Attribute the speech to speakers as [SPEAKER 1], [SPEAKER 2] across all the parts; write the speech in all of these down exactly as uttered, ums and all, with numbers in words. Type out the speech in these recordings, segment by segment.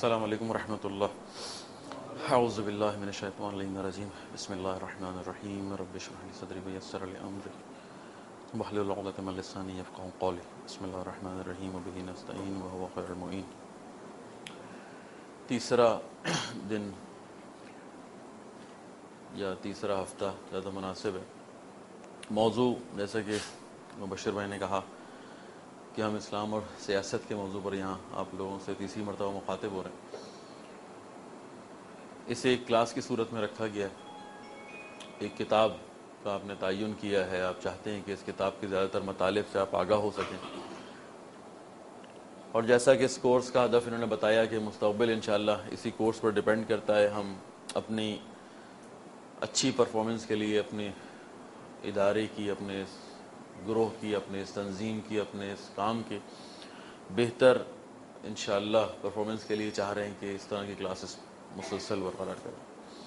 [SPEAKER 1] السلام علیکم ورحمۃ اللہ۔ اعوذ باللہ من الشیطان الرجیم، بسم اللہ الرحمن الرحیم، رب اشرح لی صدری ویسر لی امری واحلل عقدۃ من لسانی یفقہوا قولی، بسم اللہ الرحمن الرحیم وبہ نستعین وہو خیر المعین۔ تیسرا دن یا تیسرا ہفتہ زیادہ مناسب ہے۔ موضوع جیسا کہ مبشر بھائی نے کہا کہ ہم اسلام اور سیاست کے موضوع پر یہاں آپ لوگوں سے تیسری مرتبہ مخاطب ہو رہے ہیں۔ اسے ایک کلاس کی صورت میں رکھا گیا ہے، ایک کتاب کا آپ نے تعین کیا ہے، آپ چاہتے ہیں کہ اس کتاب کے زیادہ تر مطالب سے آپ آگاہ ہو سکیں، اور جیسا کہ اس کورس کا ہدف انہوں نے بتایا کہ مستقبل انشاءاللہ اسی کورس پر ڈیپینڈ کرتا ہے، ہم اپنی اچھی پرفارمنس کے لیے، اپنے ادارے کی، اپنے گروہ کی، اپنے اس تنظیم کی، اپنے اس کام کے بہتر انشاءاللہ پرفارمنس کے لیے چاہ رہے ہیں کہ اس طرح کی کلاسز مسلسل برقرار کریں۔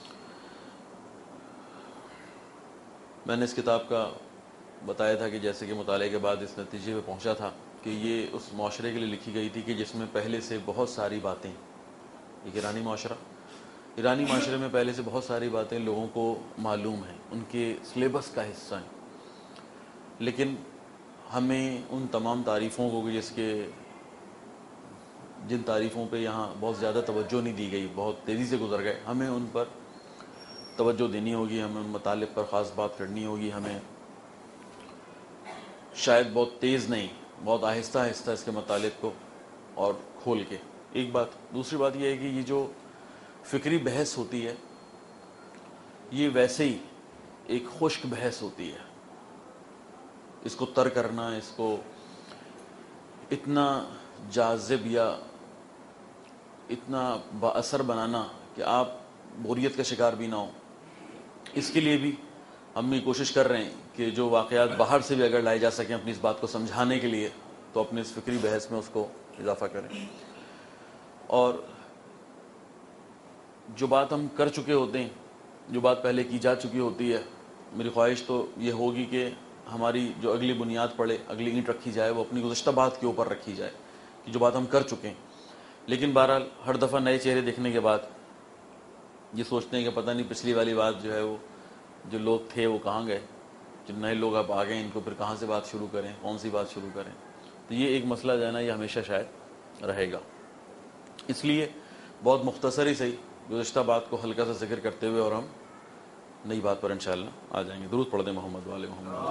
[SPEAKER 1] میں نے اس کتاب کا بتایا تھا کہ جیسے کہ مطالعے کے بعد اس نتیجے پہ پہنچا تھا کہ یہ اس معاشرے کے لیے لکھی گئی تھی کہ جس میں پہلے سے بہت ساری باتیں، ایک ایرانی معاشرہ، ایرانی معاشرے میں پہلے سے بہت ساری باتیں لوگوں کو معلوم ہیں، ان کے سلیبس کا حصہ ہیں، لیکن ہمیں ان تمام تعریفوں کو جس کے جن تعریفوں پہ یہاں بہت زیادہ توجہ نہیں دی گئی، بہت تیزی سے گزر گئے، ہمیں ان پر توجہ دینی ہوگی، ہمیں ان مطالب پر خاص بات کرنی ہوگی، ہمیں شاید بہت تیز نہیں، بہت آہستہ آہستہ اس کے مطالب کو اور کھول کے۔ ایک بات، دوسری بات یہ ہے کہ یہ جو فکری بحث ہوتی ہے یہ ویسے ہی ایک خشک بحث ہوتی ہے، اس کو تر کرنا، اس کو اتنا جاذب یا اتنا با اثر بنانا کہ آپ بوریت کا شکار بھی نہ ہوں، اس کے لیے بھی ہم یہ کوشش کر رہے ہیں کہ جو واقعات باہر سے بھی اگر لائے جا سکیں اپنی اس بات کو سمجھانے کے لیے، تو اپنے اس فکری بحث میں اس کو اضافہ کریں۔ اور جو بات ہم کر چکے ہوتے ہیں، جو بات پہلے کی جا چکی ہوتی ہے، میری خواہش تو یہ ہوگی کہ ہماری جو اگلی بنیاد پڑے، اگلی اینٹ رکھی جائے، وہ اپنی گزشتہ بات کے اوپر رکھی جائے کہ جو بات ہم کر چکے ہیں۔ لیکن بہرحال ہر دفعہ نئے چہرے دیکھنے کے بعد یہ سوچتے ہیں کہ پتہ نہیں پچھلی والی بات جو ہے وہ جو لوگ تھے وہ کہاں گئے، جو نئے لوگ اب آ گئے ان کو پھر کہاں سے بات شروع کریں، کون سی بات شروع کریں۔ تو یہ ایک مسئلہ جو ہے نا یہ ہمیشہ شاید رہے گا، اس لیے بہت مختصر ہی صحیح گزشتہ بات کو ہلکا سا ذکر کرتے ہوئے اور ہم نئی بات پر انشاءاللہ آ جائیں گے۔ درود پڑھ دیں محمد والے محمد۔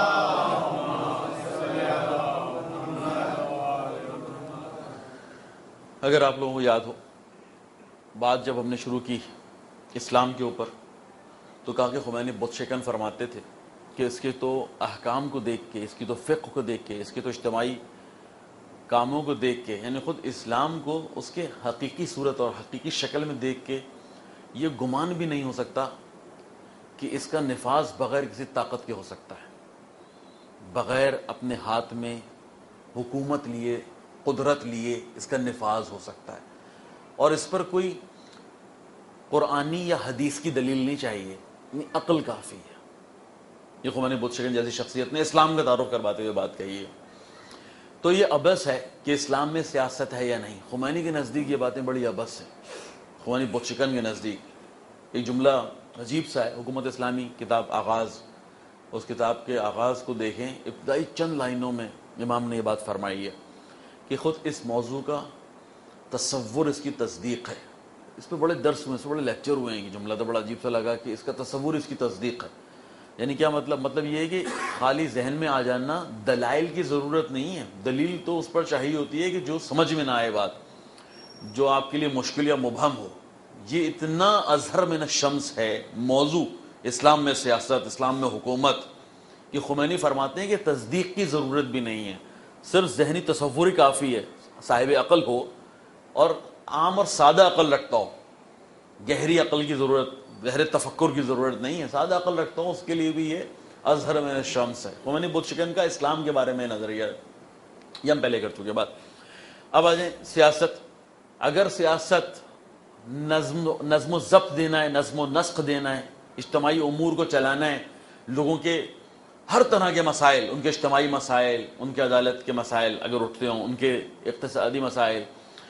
[SPEAKER 1] اگر آپ لوگوں کو یاد ہو، بات جب ہم نے شروع کی اسلام کے اوپر تو کہا کہ خمینی بت شکن فرماتے تھے کہ اس کے تو احکام کو دیکھ کے، اس کی تو فقہ کو دیکھ کے، اس کے تو اجتماعی کاموں کو دیکھ کے، یعنی خود اسلام کو اس کے حقیقی صورت اور حقیقی شکل میں دیکھ کے یہ گمان بھی نہیں ہو سکتا کہ اس کا نفاذ بغیر کسی طاقت کے ہو سکتا ہے، بغیر اپنے ہاتھ میں حکومت لیے، قدرت لیے اس کا نفاذ ہو سکتا ہے، اور اس پر کوئی قرآنی یا حدیث کی دلیل نہیں چاہیے، یعنی عقل کافی ہے۔ یہ خمینی بت شکن جیسی شخصیت نے اسلام کا تعارف کرواتے ہوئے بات کہی ہے۔ تو یہ عبث ہے کہ اسلام میں سیاست ہے یا نہیں، خمینی کے نزدیک یہ باتیں بڑی عبث ہیں، خمینی بت شکن کے نزدیک۔ ایک جملہ عجیب سا ہے، حکومت اسلامی کتاب آغاز، اس کتاب کے آغاز کو دیکھیں، ابتدائی چند لائنوں میں امام نے یہ بات فرمائی ہے کہ خود اس موضوع کا تصور اس کی تصدیق ہے۔ اس پہ بڑے درس ہوئے، اس پہ بڑے لیکچر ہوئے ہیں، یہ جملہ تو بڑا عجیب سا لگا کہ اس کا تصور اس کی تصدیق ہے۔ یعنی کیا مطلب؟ مطلب یہ ہے کہ خالی ذہن میں آ جانا، دلائل کی ضرورت نہیں ہے، دلیل تو اس پر چاہیے ہوتی ہے کہ جو سمجھ میں نہ آئے بات، جو آپ کے لیے مشکل یا مبہم ہو۔ یہ اتنا اظہر من الشمس ہے موضوع اسلام میں سیاست، اسلام میں حکومت، کہ خمینی فرماتے ہیں کہ تصدیق کی ضرورت بھی نہیں ہے، صرف ذہنی تصور ہی کافی ہے، صاحب عقل ہو اور عام اور سادہ عقل رکھتا ہو، گہری عقل کی ضرورت، گہرے تفکر کی ضرورت نہیں ہے، سادہ عقل رکھتا ہوں اس کے لیے بھی یہ اظہر من الشمس ہے۔ خمینی بت شکن کا اسلام کے بارے میں نظریہ ہے، یہ ہم پہلے کر چکے بات۔ اب آ جائیں سیاست۔ اگر سیاست نظم نظم و ضبط دینا ہے، نظم و نسق دینا ہے، اجتماعی امور کو چلانا ہے، لوگوں کے ہر طرح کے مسائل، ان کے اجتماعی مسائل، ان کے عدالت کے مسائل اگر اٹھتے ہوں، ان کے اقتصادی مسائل،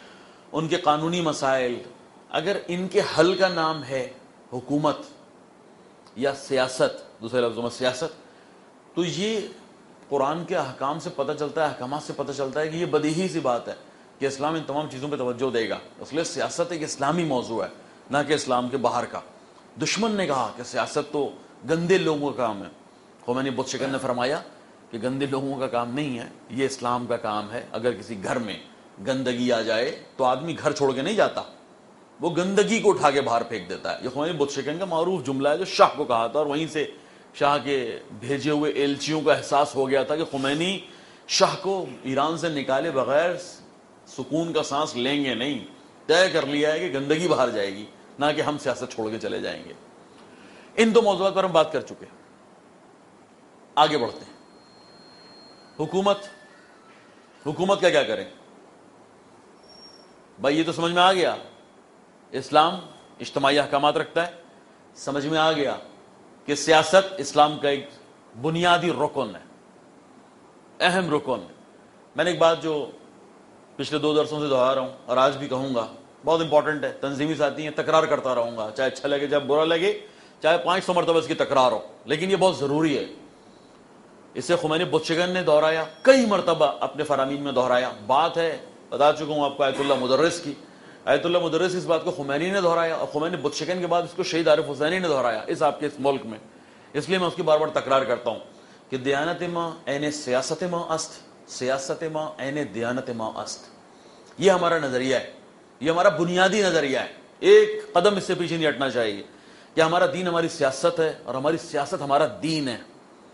[SPEAKER 1] ان کے قانونی مسائل، اگر ان کے حل کا نام ہے حکومت یا سیاست، دوسرے لفظوں میں سیاست، تو یہ قرآن کے احکام سے پتہ چلتا ہے، احکامات سے پتہ چلتا ہے کہ یہ بدیہی سی بات ہے کہ اسلام ان تمام چیزوں پہ توجہ دے گا. اس لیے سیاست ایک اسلامی موضوع ہے، نہ کہ اسلام کے باہر کا. دشمن نے کہا کہ سیاست تو گندے لوگوں کا کام ہے. خمینی بت شکن نے فرمایا کہ گندے لوگوں کا کام نہیں ہے، یہ اسلام کا کام ہے. اگر کسی گھر میں گندگی آ جائے تو آدمی گھر چھوڑ کے نہیں جاتا، وہ گندگی کو اٹھا کے باہر پھینک دیتا ہے. یہ خمینی بت شکن کا معروف جملہ ہے جو شاہ کو کہا تھا، اور وہیں سے شاہ کے بھیجے ہوئے ایلچیوں کا احساس ہو گیا تھا کہ خمینی شاہ کو ایران سے نکالے بغیر سکون کا سانس لیں گے نہیں. طے کر لیا ہے کہ گندگی باہر جائے گی، نہ کہ ہم سیاست چھوڑ کے چلے جائیں گے. ان دو موضوعات پر ہم بات کر چکے. آگے بڑھتے ہیں. حکومت حکومت کا کیا کریں بھائی؟ یہ تو سمجھ میں آ گیا اسلام اجتماعی احکامات رکھتا ہے. سمجھ میں آ گیا کہ سیاست اسلام کا ایک بنیادی رکن ہے، اہم رکن ہے. میں نے ایک بات جو پچھلے دو درسوں سے دہرا رہا ہوں اور آج بھی کہوں گا، بہت امپورٹنٹ ہے. تنظیمی ساتھی ہیں، تکرار کرتا رہوں گا، چاہے اچھا لگے چاہے برا لگے، چاہے پانچ سو مرتبہ اس کی تکرار ہو، لیکن یہ بہت ضروری ہے. اسے خمینی بت شکن نے دہرایا، کئی مرتبہ اپنے فرامین میں دہرایا. بات ہے، بتا چکا ہوں آپ کو، آیت اللہ مدرس کی. آیت اللہ مدرس اس بات کو خمینی نے دہرایا، اور خمینی بت شکن کے بعد اس کو شہید عارف حسینی نے دہرایا اس آپ کے اس ملک میں. اس لیے میں اس کی بار بار تکرار کرتا ہوں کہ دیانت ما عین سیاست ما است، سیاست ما عین دیانت ما است. یہ ہمارا نظریہ ہے، یہ ہمارا بنیادی نظریہ ہے. ایک قدم اس سے پیچھے نہیں ہٹنا چاہیے کہ ہمارا دین ہماری سیاست ہے اور ہماری سیاست ہمارا دین ہے.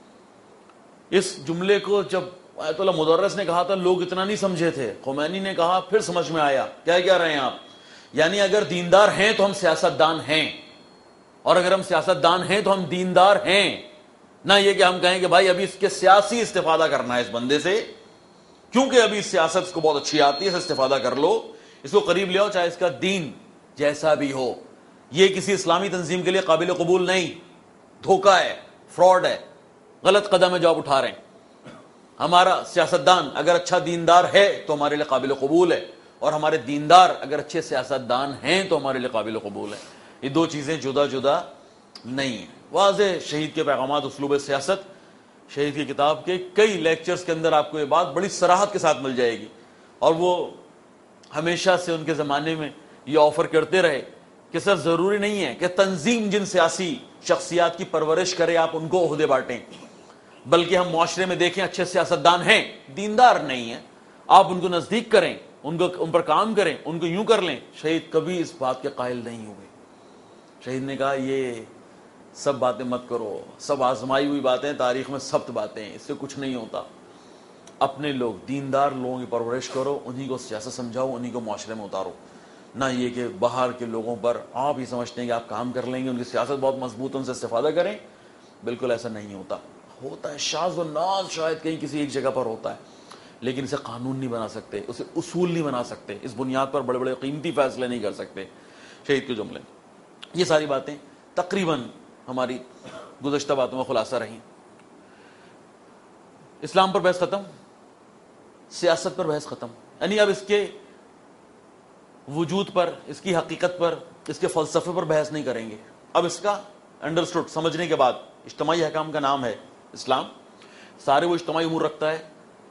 [SPEAKER 1] اس جملے کو جب آیت اللہ مدرس نے کہا تھا لوگ اتنا نہیں سمجھے تھے، خمینی نے کہا پھر سمجھ میں آیا. کیا کہہ رہے ہیں آپ؟ یعنی اگر دیندار ہیں تو ہم سیاست دان ہیں، اور اگر ہم سیاست دان ہیں تو ہم دیندار ہیں. نہ یہ کہ ہم کہیں کہ بھائی ابھی اس کے سیاسی استفادہ کرنا ہے اس بندے سے، کیونکہ ابھی اس سیاست اس کو بہت اچھی آتی ہے، اس سے استفادہ کر لو، اس کو قریب لے آؤ چاہے اس کا دین جیسا بھی ہو. یہ کسی اسلامی تنظیم کے لیے قابل قبول نہیں. دھوکہ ہے، فراڈ ہے، غلط قدم ہے جو آپ اٹھا رہے ہیں. ہمارا سیاستدان اگر اچھا دیندار ہے تو ہمارے لیے قابل قبول ہے، اور ہمارے دیندار اگر اچھے سیاستدان ہیں تو ہمارے لیے قابل قبول ہے. یہ دو چیزیں جدا جدا نہیں ہیں. واضح شہید کے پیغامات اسلوب سیاست، شہید کی کتاب کے کئی لیکچرز کے اندر آپ کو یہ بات بڑی صراحت کے ساتھ مل جائے گی. اور وہ ہمیشہ سے ان کے زمانے میں یہ آفر کرتے رہے کہ سر ضروری نہیں ہے کہ تنظیم جن سیاسی شخصیات کی پرورش کرے آپ ان کو عہدے بانٹیں، بلکہ ہم معاشرے میں دیکھیں اچھے سیاستدان ہیں، دیندار نہیں ہیں، آپ ان کو نزدیک کریں، ان کو ان پر کام کریں، ان کو یوں کر لیں. شہید کبھی اس بات کے قائل نہیں ہوئے. شہید نے کہا یہ سب باتیں مت کرو، سب آزمائی ہوئی باتیں، تاریخ میں ثبت باتیں، اس سے کچھ نہیں ہوتا. اپنے لوگ دیندار لوگوں کی پرورش کرو، انہی کو سیاست سمجھاؤ، انہی کو معاشرے میں اتارو. نہ یہ کہ باہر کے لوگوں پر آپ ہی سمجھتے ہیں کہ آپ کام کر لیں گے، ان کی سیاست بہت مضبوط، ان سے استفادہ کریں. بالکل ایسا نہیں ہوتا. ہوتا ہے شاذ و ناز، شاید کہیں کسی ایک جگہ پر ہوتا ہے، لیکن اسے قانون نہیں بنا سکتے، اسے اصول نہیں بنا سکتے، اس بنیاد پر بڑے بڑے قیمتی فیصلے نہیں کر سکتے. شہید کے جملے، یہ ساری باتیں تقریباً ہماری گزشتہ باتوں میں خلاصہ رہیں. اسلام پر بحث ختم، سیاست پر بحث ختم. یعنی اب اس کے وجود پر، اس کی حقیقت پر، اس کے فلسفے پر بحث نہیں کریں گے. اب اس کا انڈرسٹوڈ سمجھنے کے بعد، اجتماعی احکام کا نام ہے اسلام. سارے وہ اجتماعی امور رکھتا ہے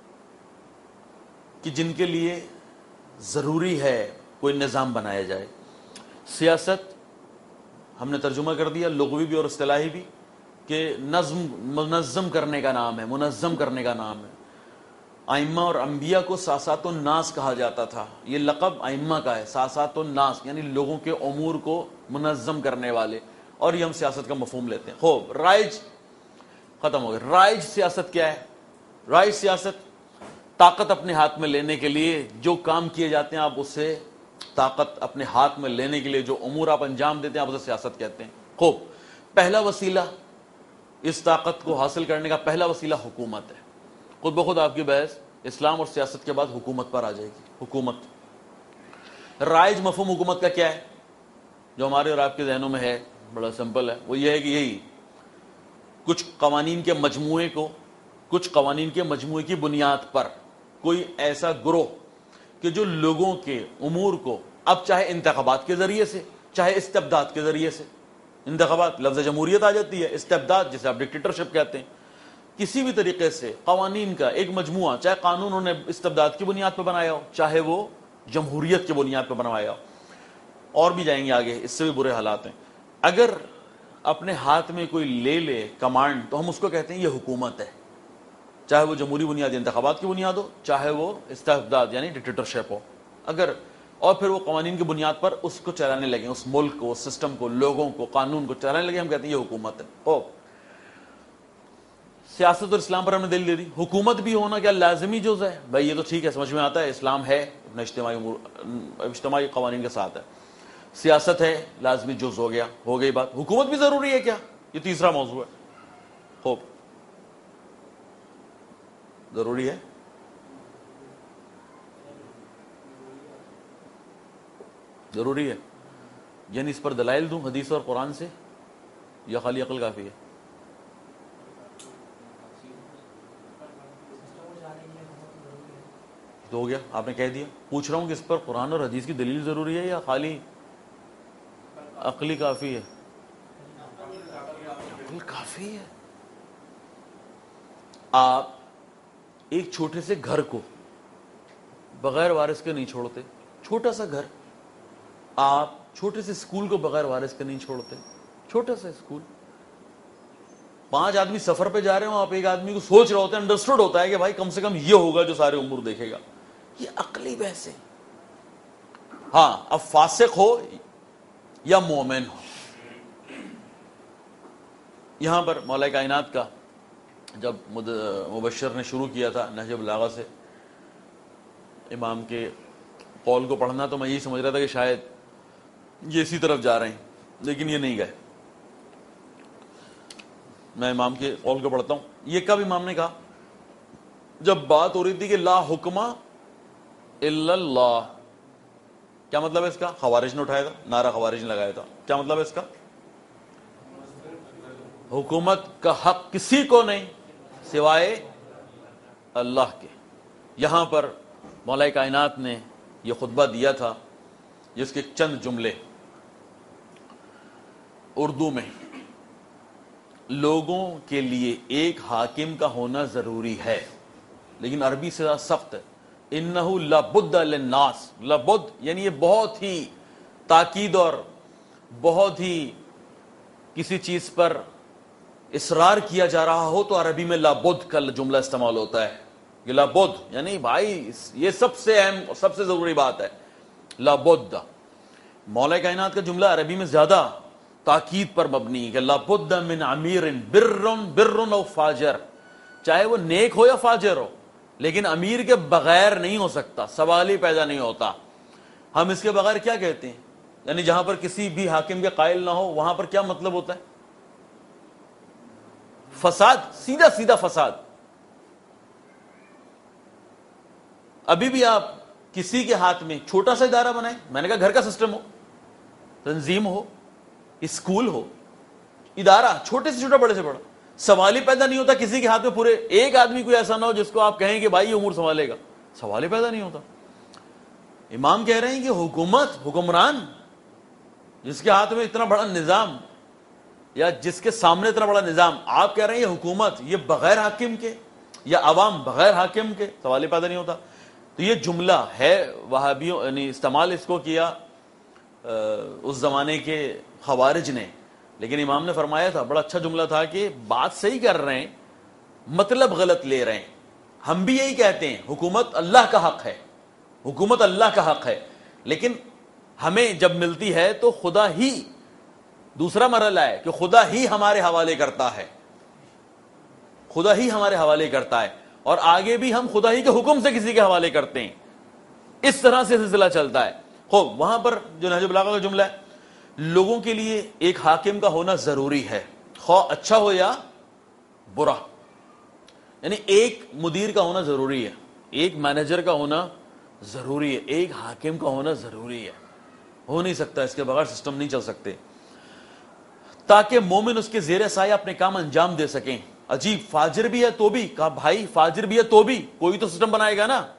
[SPEAKER 1] کہ جن کے لیے ضروری ہے کوئی نظام بنایا جائے. سیاست ہم نے ترجمہ کر دیا لغوی بھی اور اصطلاحی بھی کہ نظم، منظم کرنے کا نام ہے، منظم کرنے کا نام ہے. ائمہ اور انبیاء کو ساسات الناس کہا جاتا تھا. یہ لقب ائمہ کا ہے، ساسات الناس یعنی لوگوں کے امور کو منظم کرنے والے. اور یہ ہم سیاست کا مفہوم لیتے ہیں. خوب، رائج ختم ہو گیا. رائج سیاست کیا ہے؟ رائج سیاست طاقت اپنے ہاتھ میں لینے کے لیے جو کام کیے جاتے ہیں، آپ اسے طاقت اپنے ہاتھ میں لینے کے لیے جو امور آپ انجام دیتے ہیں، آپ اسے سیاست کہتے ہیں. خوب، پہلا وسیلہ اس طاقت کو حاصل کرنے کا پہلا وسیلہ حکومت ہے. خود بخود آپ کی بحث اسلام اور سیاست کے بعد حکومت پر آ جائے گی. حکومت، رائج مفہوم حکومت کا کیا ہے جو ہمارے اور آپ کے ذہنوں میں ہے؟ بڑا سمپل ہے. وہ یہ ہے کہ یہی کچھ قوانین کے مجموعے کو، کچھ قوانین کے مجموعے کی بنیاد پر کوئی ایسا گروہ کہ جو لوگوں کے امور کو اب چاہے انتخابات کے ذریعے سے چاہے استبداد کے ذریعے سے، انتخابات لفظ جمہوریت آ جاتی ہے، استبداد جسے آپ ڈکٹیٹرشپ کہتے ہیں، کسی بھی طریقے سے قوانین کا ایک مجموعہ، چاہے قانون انہوں نے استبداد کی بنیاد پہ بنایا ہو چاہے وہ جمہوریت کی بنیاد پہ بنوایا ہو، اور بھی جائیں گے آگے، اس سے بھی برے حالات ہیں، اگر اپنے ہاتھ میں کوئی لے لے کمانڈ تو ہم اس کو کہتے ہیں یہ حکومت ہے، چاہے وہ جمہوری بنیاد انتخابات کی بنیاد ہو چاہے وہ استبداد یعنی ڈکٹیٹرشپ ہو، اگر اور پھر وہ قوانین کی بنیاد پر اس کو چلانے لگیں، اس ملک کو، اس سسٹم کو، لوگوں کو، قانون کو چلانے لگیں، ہم کہتے ہیں یہ حکومت ہے۔ او سیاست اور اسلام پر ہم نے دل دے دی، حکومت بھی ہونا کیا لازمی جز ہے؟ بھائی یہ تو ٹھیک ہے، سمجھ میں آتا ہے، اسلام ہے اپنے اجتماعی امور اجتماعی قوانین کے ساتھ ہے، سیاست ہے لازمی جز ہو گیا، ہو گئی بات، حکومت بھی ضروری ہے کیا؟ یہ تیسرا موضوع ہے۔ خوب ضروری ہے، ضروری ہے، یعنی اس پر دلائل دوں حدیث اور قرآن سے یا خالی عقل کافی ہے؟ تو ہو گیا، آپ نے کہہ دیا، پوچھ رہا ہوں کہ اس پر قرآن اور حدیث کی دلیل ضروری ہے یا خالی عقلی کافی ہے؟ عقل کافی ہے۔ آپ ایک چھوٹے سے گھر کو بغیر وارث کے نہیں چھوڑتے، چھوٹا سا گھر، آپ چھوٹے سے اسکول کو بغیر وارث کے نہیں چھوڑتے، چھوٹا سا اسکول، پانچ آدمی سفر پہ جا رہے ہوں، آپ ایک آدمی کو سوچ رہے ہوتے ہیں، انڈرسٹوڈ ہوتا ہے کہ بھائی کم سے کم یہ ہوگا جو سارے امور دیکھے گا، یہ عقلی بحث ہے۔ ہاں اب فاسق ہو یا مومن ہو، یہاں پر مولا کائنات کا جب مبشر نے شروع کیا تھا نہج بلاغہ سے امام کے قول کو پڑھنا، تو میں یہی سمجھ رہا تھا کہ شاید یہ اسی طرف جا رہے ہیں، لیکن یہ نہیں گئے۔ میں امام کے قول کو پڑھتا ہوں، یہ کب امام نے کہا؟ جب بات ہو رہی تھی کہ لا حکم الا اللہ، کیا مطلب ہے اس کا؟ خوارج نے اٹھایا تھا نعرہ، خوارج نے لگایا تھا، کیا مطلب ہے اس کا؟ حکومت کا حق کسی کو نہیں سوائے اللہ کے۔ یہاں پر مولا کائنات نے یہ خطبہ دیا تھا جس کے چند جملے اردو میں، لوگوں کے لیے ایک حاکم کا ہونا ضروری ہے، لیکن عربی سے زیادہ سخت ہے، انہو لابد للناس، لابد یعنی یہ بہت ہی تاکید اور بہت ہی کسی چیز پر اصرار کیا جا رہا ہو تو عربی میں لابد کا جملہ استعمال ہوتا ہے، یہ لابد یعنی بھائی یہ سب سے اہم سب سے ضروری بات ہے، لابد۔ مولا کائنات کا جملہ عربی میں زیادہ تاکید پر مبنی ہے کہ لابد من امیر بر بر او فاجر، چاہے وہ نیک ہو یا فاجر ہو، لیکن امیر کے بغیر نہیں ہو سکتا، سوال ہی پیدا نہیں ہوتا۔ ہم اس کے بغیر کیا کہتے ہیں؟ یعنی جہاں پر کسی بھی حاکم کے قائل نہ ہو وہاں پر کیا مطلب ہوتا ہے؟ فساد، سیدھا سیدھا فساد۔ ابھی بھی آپ کسی کے ہاتھ میں چھوٹا سا ادارہ بنائیں، میں نے کہا گھر کا سسٹم ہو، تنظیم ہو، اسکول ہو، ادارہ چھوٹے سے چھوٹا بڑے سے بڑا، سوال ہی پیدا نہیں ہوتا کسی کے ہاتھ میں پورے ایک آدمی کوئی ایسا نہ ہو جس کو آپ کہیں کہ بھائی یہ امور سنبھالے گا، سوال ہی پیدا نہیں ہوتا۔ امام کہہ رہے ہیں کہ حکومت، حکمران جس کے ہاتھ میں اتنا بڑا نظام یا جس کے سامنے اتنا بڑا نظام، آپ کہہ رہے ہیں یہ حکومت، یہ بغیر حاکم کے یا عوام بغیر حاکم کے، سوال ہی پیدا نہیں ہوتا۔ تو یہ جملہ ہے وہابیوں یعنی استعمال اس کو کیا اس زمانے کے خوارج نے، لیکن امام نے فرمایا تھا، بڑا اچھا جملہ تھا کہ بات صحیح کر رہے ہیں، مطلب غلط لے رہے ہیں۔ ہم بھی یہی کہتے ہیں حکومت اللہ کا حق ہے، حکومت اللہ کا حق ہے، لیکن ہمیں جب ملتی ہے تو خدا ہی، دوسرا مرحلہ ہے کہ خدا ہی ہمارے حوالے کرتا ہے، خدا ہی ہمارے حوالے کرتا ہے، اور آگے بھی ہم خدا ہی کے حکم سے کسی کے حوالے کرتے ہیں، اس طرح سے سلسلہ چلتا ہے۔ خوب وہاں پر جو نہج بلاغہ کا جملہ ہے، لوگوں کے لیے ایک حاکم کا ہونا ضروری ہے، خواہ اچھا ہو یا برا، یعنی ایک مدیر کا ہونا ضروری ہے، ایک مینیجر کا ہونا ضروری ہے، ایک حاکم کا ہونا ضروری ہے، ہو نہیں سکتا، اس کے بغیر سسٹم نہیں چل سکتے، تاکہ مومن اس کے زیر سایہ اپنے کام انجام دے سکیں۔ عجیب، فاجر بھی ہے تو بھی، کہا بھائی فاجر بھی ہے تو بھی کوئی تو سسٹم بنائے گا نا،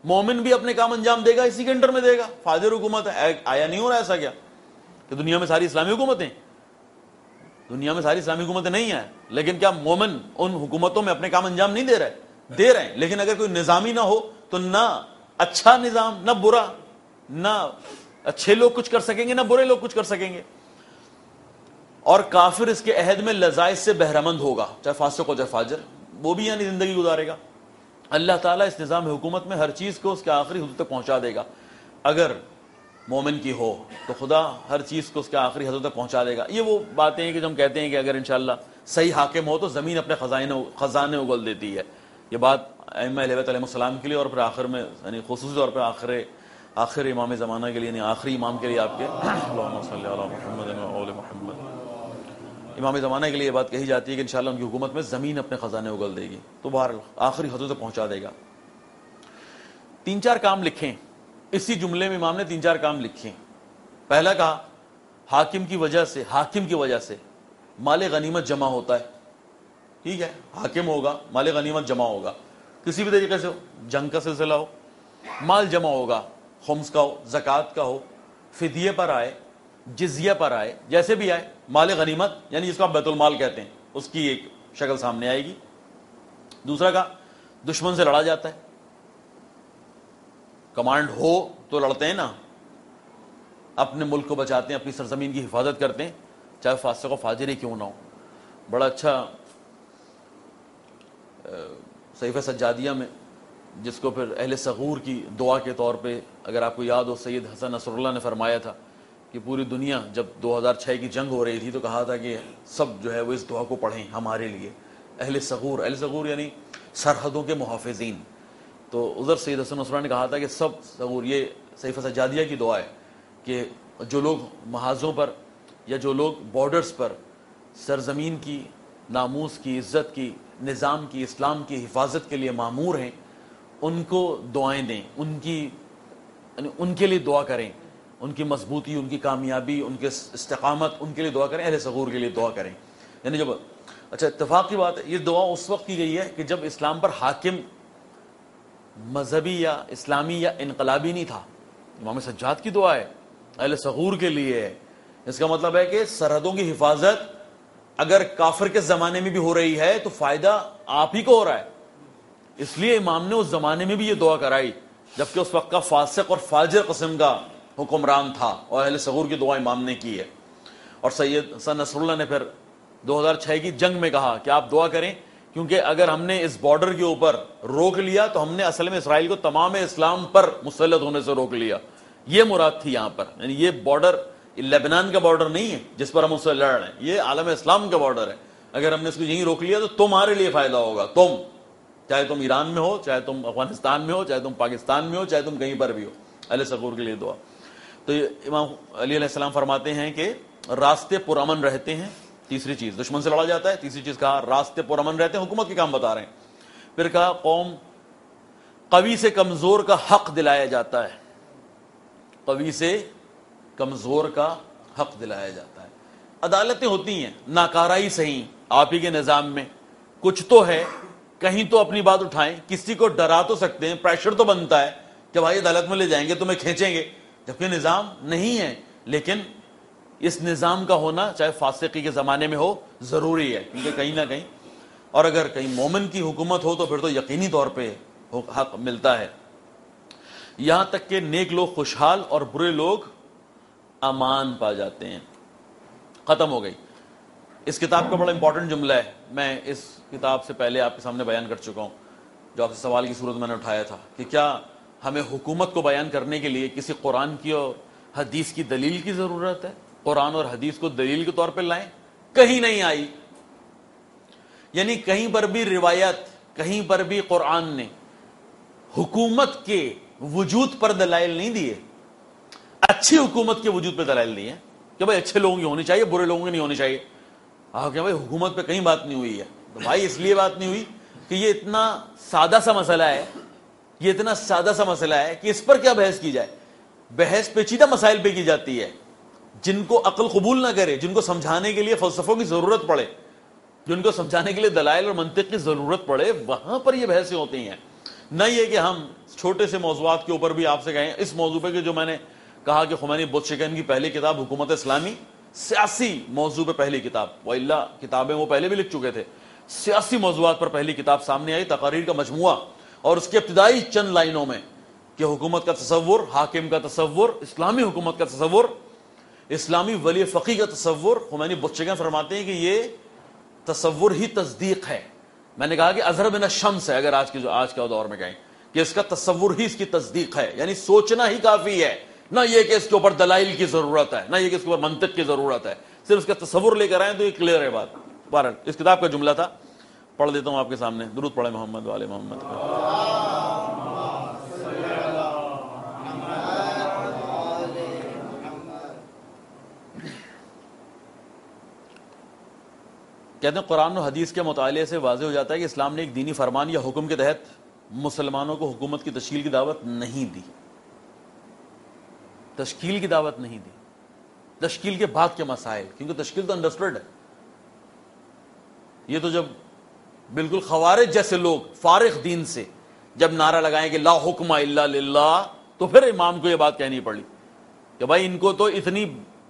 [SPEAKER 1] مومن بھی اپنے کام انجام دے گا اسی کے انڈر میں دے گا. فاجر حکومت ہے, آیا نہیں ہو رہا ایسا کیا کہ دنیا میں ساری اسلامی حکومتیں دنیا میں ساری اسلامی حکومتیں نہیں ہیں, لیکن کیا مومن ان حکومتوں میں اپنے کام انجام نہیں دے رہے؟ دے رہے ہیں. لیکن اگر کوئی نظامی نہ ہو تو نہ اچھا نظام, نہ برا, نہ اچھے لوگ کچھ کر سکیں گے نہ برے لوگ کچھ کر سکیں گے. اور کافر اس کے عہد میں لذائذ سے بہرمند ہوگا, چاہے فاسق ہو چاہے فاجر, وہ بھی یعنی زندگی گزارے گا. اللہ تعالیٰ اس نظام حکومت میں ہر چیز کو اس کے آخری حدود تک پہنچا دے گا. اگر مومن کی ہو تو خدا ہر چیز کو اس کے آخری حدود تک پہنچا دے گا. یہ وہ باتیں ہیں کہ جو ہم کہتے ہیں کہ اگر انشاءاللہ صحیح حاکم ہو تو زمین اپنے خزانے خزانے اگل دیتی ہے. یہ بات ائمہ اہل بیت علیہ السلام کے لیے اور پھر آخر میں یعنی خصوصی طور پہ آخر آخر امام زمانہ کے لیے, یعنی آخری امام کے لیے آپ کے اللہم صلی علی محمد و آل محمد, امام زمانہ کے لیے یہ بات کہی جاتی ہے کہ انشاءاللہ ان کی حکومت میں زمین اپنے خزانے اگل دے گی. تو بہر آخری حدود تک پہنچا دے گا. تین چار کام لکھیں اسی جملے میں, امام نے تین چار کام لکھے. پہلا کہا حاکم کی وجہ سے حاکم کی وجہ سے مال غنیمت جمع ہوتا ہے. ٹھیک ہے, حاکم ہوگا, مال غنیمت جمع ہوگا, کسی بھی طریقے سے ہو, جنگ کا سلسلہ ہو, مال جمع ہوگا, خمس کا ہو, زکوٰۃ کا ہو, فدیے پر آئے, جزیہ پر آئے, جیسے بھی آئے, مال غنیمت یعنی جس کو آپ بیت المال کہتے ہیں اس کی ایک شکل سامنے آئے گی. دوسرا کہا دشمن سے لڑا جاتا ہے, کمانڈ ہو تو لڑتے ہیں نا, اپنے ملک کو بچاتے ہیں, اپنی سرزمین کی حفاظت کرتے ہیں, چاہے فاسق و فاجر ہی کیوں نہ ہو. بڑا اچھا صحیفہ سجادیہ میں, جس کو پھر اہل ثغور کی دعا کے طور پہ اگر آپ کو یاد ہو سید حسن نصر اللہ نے فرمایا تھا کہ پوری دنیا جب دو ہزار چھ کی جنگ ہو رہی تھی تو کہا تھا کہ سب جو ہے وہ اس دعا کو پڑھیں ہمارے لیے. اہل ثغور, اہل ثغور یعنی سرحدوں کے محافظین. تو ادھر سید حسن نصر اللہ نے کہا تھا کہ سب ثغور, یہ صحیفہ سجادیہ کی دعا ہے کہ جو لوگ محاذوں پر یا جو لوگ بارڈرز پر سرزمین کی ناموس کی, عزت کی, نظام کی, اسلام کی حفاظت کے لیے مامور ہیں, ان کو دعائیں دیں, ان کی یعنی ان کے لیے دعا کریں, ان کی مضبوطی, ان کی کامیابی, ان کے استقامت, ان کے لیے دعا کریں, اہل ثغور کے لیے دعا کریں. یعنی جب اچھا اتفاق کی بات ہے, یہ دعا اس وقت کی گئی ہے کہ جب اسلام پر حاکم مذہبی یا اسلامی یا انقلابی نہیں تھا. امام سجاد کی دعا ہے, اہل ثغور کے لیے ہے. اس کا مطلب ہے کہ سرحدوں کی حفاظت اگر کافر کے زمانے میں بھی ہو رہی ہے تو فائدہ آپ ہی کو ہو رہا ہے. اس لیے امام نے اس زمانے میں بھی یہ دعا کرائی جبکہ اس وقت کا فاسق اور فاجر قسم کا حکمران تھا, اور اہل ثغور کی دعا امام نے کی ہے. اور سید حسن نصر اللہ نے پھر دو ہزار چھ کی جنگ میں کہا کہ آپ دعا کریں, کیونکہ اگر ہم نے اس بارڈر کے اوپر روک لیا تو ہم نے اصل میں اسرائیل کو تمام اسلام پر مسلط ہونے سے روک لیا. یہ مراد تھی یہاں پر, یعنی یہ بارڈر لبنان کا بارڈر نہیں ہے جس پر ہم اس سے لڑ رہے ہیں, یہ عالم اسلام کا بارڈر ہے. اگر ہم نے اس کو یہیں روک لیا تو تمہارے لیے فائدہ ہوگا, تم چاہے تم ایران میں ہو, چاہے تم افغانستان میں ہو, چاہے تم پاکستان میں ہو, چاہے تم کہیں پر بھی ہو. اہل ثغور کے لیے دعا. تو امام علی علیہ السلام فرماتے ہیں کہ راستے پرامن رہتے ہیں. تیسری چیز, دشمن سے لڑا جاتا ہے. تیسری چیز کہا راستے پرامن رہتے ہیں, حکومت کے کام بتا رہے ہیں. پھر کہا قوم قوی سے کمزور کا حق دلایا جاتا ہے, قوی سے کمزور کا حق دلایا جاتا ہے. عدالتیں ہوتی ہیں, ناکارائی صحیح, آپ ہی کے نظام میں کچھ تو ہے, کہیں تو اپنی بات اٹھائیں, کسی کو ڈرا تو سکتے ہیں, پریشر تو بنتا ہے کہ بھائی عدالت میں لے جائیں گے تمہیں کھینچیں گے, جبکہ نظام نہیں ہے. لیکن اس نظام کا ہونا چاہے فاسقی کے زمانے میں ہو ضروری ہے, کیونکہ کہیں نہ کہیں, اور اگر کہیں مومن کی حکومت ہو تو پھر تو یقینی طور پہ حق ملتا ہے. یہاں تک کہ نیک لوگ خوشحال اور برے لوگ امان پا جاتے ہیں. ختم ہو گئی. اس کتاب کا بڑا امپورٹنٹ جملہ ہے, میں اس کتاب سے پہلے آپ کے سامنے بیان کر چکا ہوں, جو آپ سے سوال کی صورت میں نے اٹھایا تھا کہ کیا ہمیں حکومت کو بیان کرنے کے لیے کسی قرآن کی اور حدیث کی دلیل کی ضرورت ہے؟ قرآن اور حدیث کو دلیل کے طور پہ لائیں, کہیں نہیں آئی. یعنی کہیں پر بھی روایت, کہیں پر بھی قرآن نے حکومت کے وجود پر دلائل نہیں دیے, اچھی حکومت کے وجود پہ دلائل دیے کہ بھائی اچھے لوگوں کی ہونی چاہیے, برے لوگوں کی نہیں ہونی چاہیے. ہاں کہ بھائی حکومت پہ کہیں بات نہیں ہوئی ہے, تو بھائی اس لیے بات نہیں ہوئی کہ یہ اتنا سادہ سا مسئلہ ہے, یہ اتنا سادہ سا مسئلہ ہے کہ اس پر کیا بحث کی جائے. بحث پیچیدہ مسائل پہ کی جاتی ہے جن کو عقل قبول نہ کرے, جن کو سمجھانے کے لیے فلسفوں کی ضرورت پڑے, جن کو سمجھانے کے لیے دلائل اور منطق کی ضرورت پڑے, وہاں پر یہ بحثیں ہوتی ہیں. نہ یہ کہ ہم چھوٹے سے موضوعات کے اوپر بھی آپ سے کہیں اس موضوع پہ کہ جو میں نے کہا کہ خمینی بت شکن کی پہلی کتاب حکومت اسلامی سیاسی موضوع پہ پہلی کتاب، وإلا کتابیں وہ پہلے بھی لکھ چکے تھے، سیاسی موضوعات پر پہلی کتاب سامنے آئی، تقاریر کا مجموعہ، اور اس کی ابتدائی چند لائنوں میں کہ حکومت کا تصور، حاکم کا تصور، اسلامی حکومت کا تصور، اسلامی ولی فقی کا تصور، خمینی بت شکن فرماتے ہیں کہ یہ تصور ہی تصدیق ہے۔ میں نے کہا کہ اظہر من الشمس ہے، اگر آج کی جو آج کا دور میں کہیں کہ اس کا تصور ہی اس کی تصدیق ہے، یعنی سوچنا ہی کافی ہے، نہ یہ کہ اس کے اوپر دلائل کی ضرورت ہے، نہ یہ کہ اس کے اوپر منطق کی ضرورت ہے، صرف اس کا تصور لے کر آئیں تو یہ کلیئر ہے بات۔ بہرحال اس کتاب کا جملہ تھا، پڑھ دیتا ہوں آپ کے سامنے، درود پڑھے محمد والے محمد۔ کہتے ہیں قرآن و حدیث کے مطالعے سے واضح ہو جاتا ہے کہ اسلام نے ایک دینی فرمان یا حکم کے تحت مسلمانوں کو حکومت کی تشکیل کی دعوت نہیں دی، تشکیل کی دعوت نہیں دی، تشکیل کے بعد کے مسائل، کیونکہ تشکیل تو انڈرسٹوڈ ہے۔ یہ تو جب بالکل خوارج جیسے لوگ فارغ دین سے جب نعرہ لگائیں کہ لا حکم الا للہ، تو پھر امام کو یہ بات کہنی پڑی کہ بھائی ان کو تو اتنی،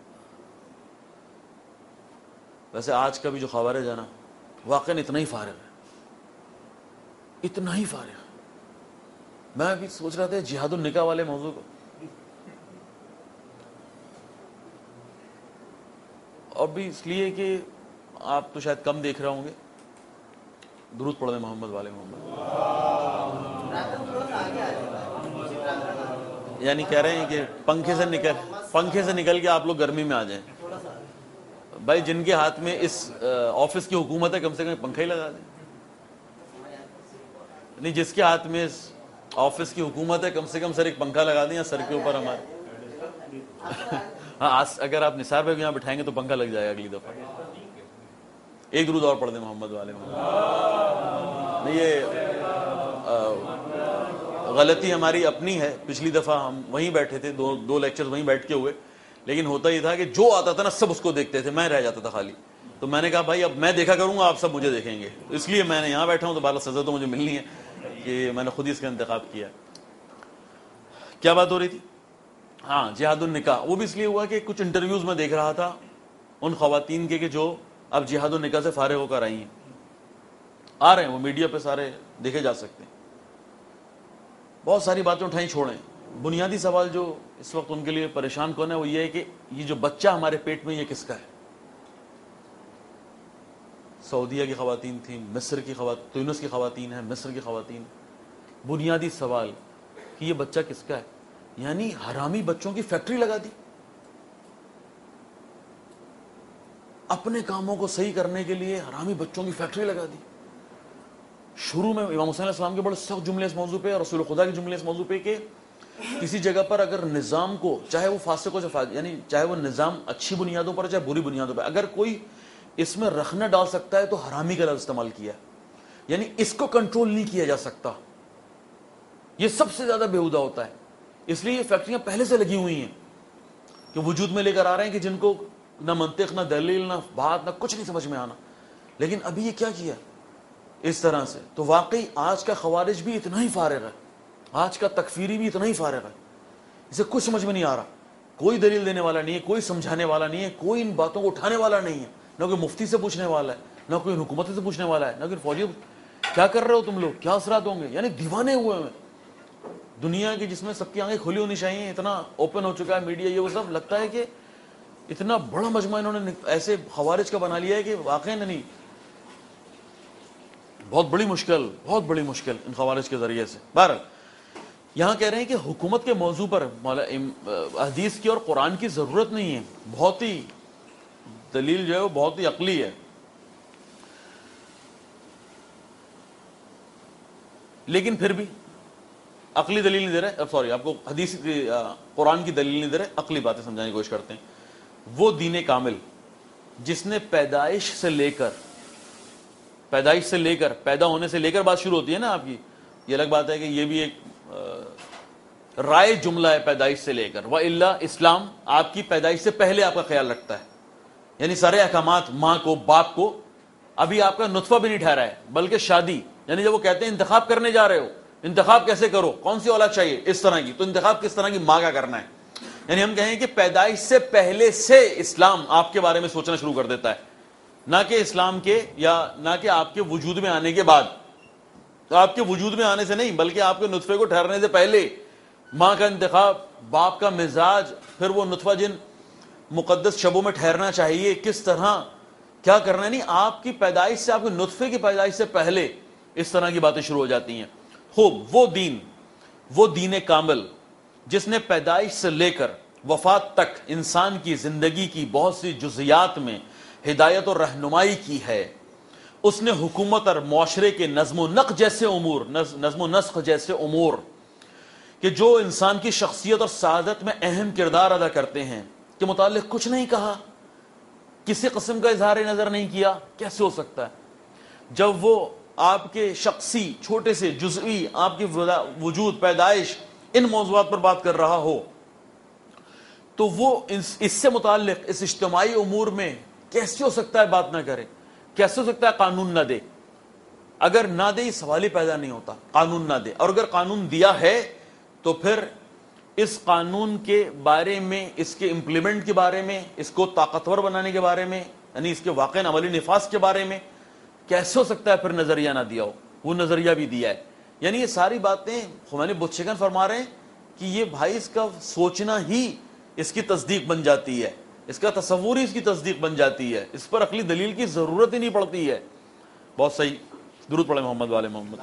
[SPEAKER 1] ویسے آج کا بھی جو خوارج ہے نا واقعا اتنا ہی فارغ ہے، اتنا ہی فارغ ہے۔ میں ابھی سوچ رہا تھا جہاد النکاح والے موضوع کو، اور بھی اس لیے کہ آپ تو شاید کم دیکھ رہے ہوں گے، درود پڑھ دیں محمد والے محمد۔ یعنی کہہ رہے ہیں کہ پنکھے سے نکل پنکھے سے نکل کے آپ لوگ گرمی میں آ جائیں۔ بھائی جن کے ہاتھ میں اس آفس کی حکومت ہے کم سے کم پنکھا ہی لگا دیں، نہیں جس کے ہاتھ میں اس آفس کی حکومت ہے کم سے کم سر ایک پنکھا لگا دیں یا سر کے اوپر ہمارے۔ ہاں اگر آپ نثار بھائی یہاں بٹھائیں گے تو پنکھا لگ جائے گا اگلی دفعہ۔ ایک درود اور پڑھ دیں محمد والے محمد۔ یہ غلطی ہماری اپنی ہے، پچھلی دفعہ ہم وہیں بیٹھے تھے، دو دو لیکچر وہیں بیٹھ کے ہوئے، لیکن ہوتا یہ تھا کہ جو آتا تھا نا سب اس کو دیکھتے تھے، میں رہ جاتا تھا خالی۔ تو میں نے کہا بھائی اب میں دیکھا کروں گا، آپ سب مجھے دیکھیں گے، اس لیے میں نے یہاں بیٹھا ہوں، تو بالا سزا تو مجھے ملنی ہے کہ میں نے خود ہی اس کا انتخاب کیا۔ کیا بات ہو رہی تھی؟ ہاں جہاد النکاح، وہ بھی اس لیے ہوا کہ کچھ انٹرویوز میں دیکھ رہا تھا ان خواتین کے کہ جو اب جہاد النکاح سے فارغ ہو کر آئی ہیں، آ رہے ہیں وہ میڈیا پہ سارے دیکھے جا سکتے ہیں، بہت ساری باتیں اٹھائیں چھوڑیں۔ بنیادی سوال جو اس وقت ان کے لیے پریشان کون ہے وہ یہ ہے کہ یہ جو بچہ ہمارے پیٹ میں یہ کس کا ہے؟ سعودیہ کی خواتین تھیں، مصر کی خواتین، تونس کی خواتین ہیں، مصر کی خواتین۔ بنیادی سوال کہ یہ بچہ کس کا ہے؟ یعنی حرامی بچوں کی فیکٹری لگا دی، اپنے کاموں کو صحیح کرنے کے لیے حرامی بچوں کی فیکٹری لگا دی۔ شروع میں امام حسین علیہ السلام کے بڑے سخت جملے اس موضوع پہ، اور رسول خدا کے جملے اس موضوع پہ کہ کسی جگہ پر اگر نظام کو، چاہے وہ فاسق ہو چاہے یعنی چاہے وہ نظام اچھی بنیادوں پر چاہے بری بنیادوں پر، اگر کوئی اس میں رخنہ ڈال سکتا ہے تو حرامی کا لفظ استعمال کیا ہے، یعنی اس کو کنٹرول نہیں کیا جا سکتا، یہ سب سے زیادہ بےہودہ ہوتا ہے۔ اس لیے یہ فیکٹریاں پہلے سے لگی ہوئی ہیں کہ وجود میں لے کر آ رہے ہیں کہ جن کو نہ منطق نہ دلیل نہ بات نہ کچھ نہیں سمجھ میں آنا، لیکن ابھی یہ کیا کیا اس طرح سے۔ تو واقعی آج کا خوارج بھی اتنا ہی فارغ ہے، آج کا تکفیری بھی اتنا ہی فارغ ہے، اسے کچھ سمجھ میں نہیں آ رہا، کوئی دلیل دینے والا نہیں ہے، کوئی سمجھانے والا نہیں ہے، کوئی ان باتوں کو اٹھانے والا نہیں ہے، نہ کوئی مفتی سے پوچھنے والا ہے، نہ کوئی حکومت سے پوچھنے والا ہے، نہ کوئی فوجی کیا کر رہے ہو تم لوگ، کیا اثرات ہوں گے، یعنی دیوانے ہوئے ہیں دنیا کی جس میں سب کی آنکھیں کھلی ہونی چاہیے، اتنا اوپن ہو چکا ہے میڈیا، یہ وہ سب، لگتا ہے کہ اتنا بڑا مجمع انہوں نے ایسے خوارج کا بنا لیا ہے کہ واقعی نہیں، بہت بڑی مشکل بہت بڑی مشکل ان خوارج کے ذریعے سے۔ بہرحال یہاں کہہ رہے ہیں کہ حکومت کے موضوع پر حدیث کی اور قرآن کی ضرورت نہیں ہے، بہت ہی دلیل جو ہے وہ بہت ہی عقلی ہے، لیکن پھر بھی عقلی دلیل نہیں دے رہے، سوری آپ کو حدیث قرآن کی دلیل نہیں دے رہے، عقلی باتیں سمجھانے کی کوشش کرتے ہیں۔ وہ دین کامل جس نے پیدائش سے لے کر پیدائش سے لے کر پیدا ہونے سے لے کر بات شروع ہوتی ہے نا آپ کی، یہ الگ بات ہے کہ یہ بھی ایک رائے جملہ ہے، پیدائش سے لے کر، وَإِلَّا اسلام آپ کی پیدائش سے پہلے آپ کا خیال رکھتا ہے، یعنی سارے احکامات ماں کو باپ کو، ابھی آپ کا نطفہ بھی نہیں ٹھہرا ہے بلکہ شادی، یعنی جب وہ کہتے ہیں انتخاب کرنے جا رہے ہو انتخاب کیسے کرو, کون سی اولاد چاہیے, اس طرح کی. تو انتخاب کس طرح کی ماں کا کرنا ہے. یعنی ہم کہیں کہ پیدائش سے پہلے سے اسلام آپ کے بارے میں سوچنا شروع کر دیتا ہے, نہ کہ اسلام کے یا نہ کہ آپ کے وجود میں آنے کے بعد. تو آپ کے وجود میں آنے سے نہیں, بلکہ آپ کے نطفے کو ٹھہرنے سے پہلے ماں کا انتخاب, باپ کا مزاج, پھر وہ نطفہ جن مقدس شبوں میں ٹھہرنا چاہیے, کس طرح کیا کرنا ہے. نہیں, آپ کی پیدائش سے, آپ کے نطفے کی پیدائش سے پہلے اس طرح کی باتیں شروع ہو جاتی ہیں. خوب, وہ دین, وہ دین کامل جس نے پیدائش سے لے کر وفات تک انسان کی زندگی کی بہت سی جزیات میں ہدایت اور رہنمائی کی ہے. اس نے حکومت اور معاشرے کے نظم و نسق جیسے امور نظم و نسق جیسے امور کہ جو انسان کی شخصیت اور سعادت میں اہم کردار ادا کرتے ہیں کے متعلق کچھ نہیں کہا, کسی قسم کا اظہار نظر نہیں کیا. کیسے ہو سکتا ہے جب وہ آپ کے شخصی چھوٹے سے جزئی آپ کی وجود, پیدائش, ان موضوعات پر بات کر رہا ہو, تو وہ اس سے متعلق اس اجتماعی امور میں کیسے ہو سکتا ہے بات نہ کرے, کیسے ہو سکتا ہے قانون نہ دے. اگر نہ دے, سوال ہی پیدا نہیں ہوتا, قانون نہ دے. اور اگر قانون دیا ہے تو پھر اس قانون کے بارے میں, اس کے امپلیمنٹ کے بارے میں, اس کو طاقتور بنانے کے بارے میں, یعنی اس کے واقع عملی نفاذ کے بارے میں کیسے ہو سکتا ہے پھر نظریہ نہ دیا ہو. وہ نظریہ بھی دیا ہے. یعنی یہ ساری باتیں خمینی بت شکن فرما رہے ہیں کہ یہ بھائی اس کا سوچنا ہی اس کی تصدیق بن جاتی ہے, اس کا تصور ہی اس کی تصدیق بن جاتی ہے, اس پر عقلی دلیل کی ضرورت ہی نہیں پڑتی ہے. بہت صحیح. درود پڑھیں محمد والے محمد.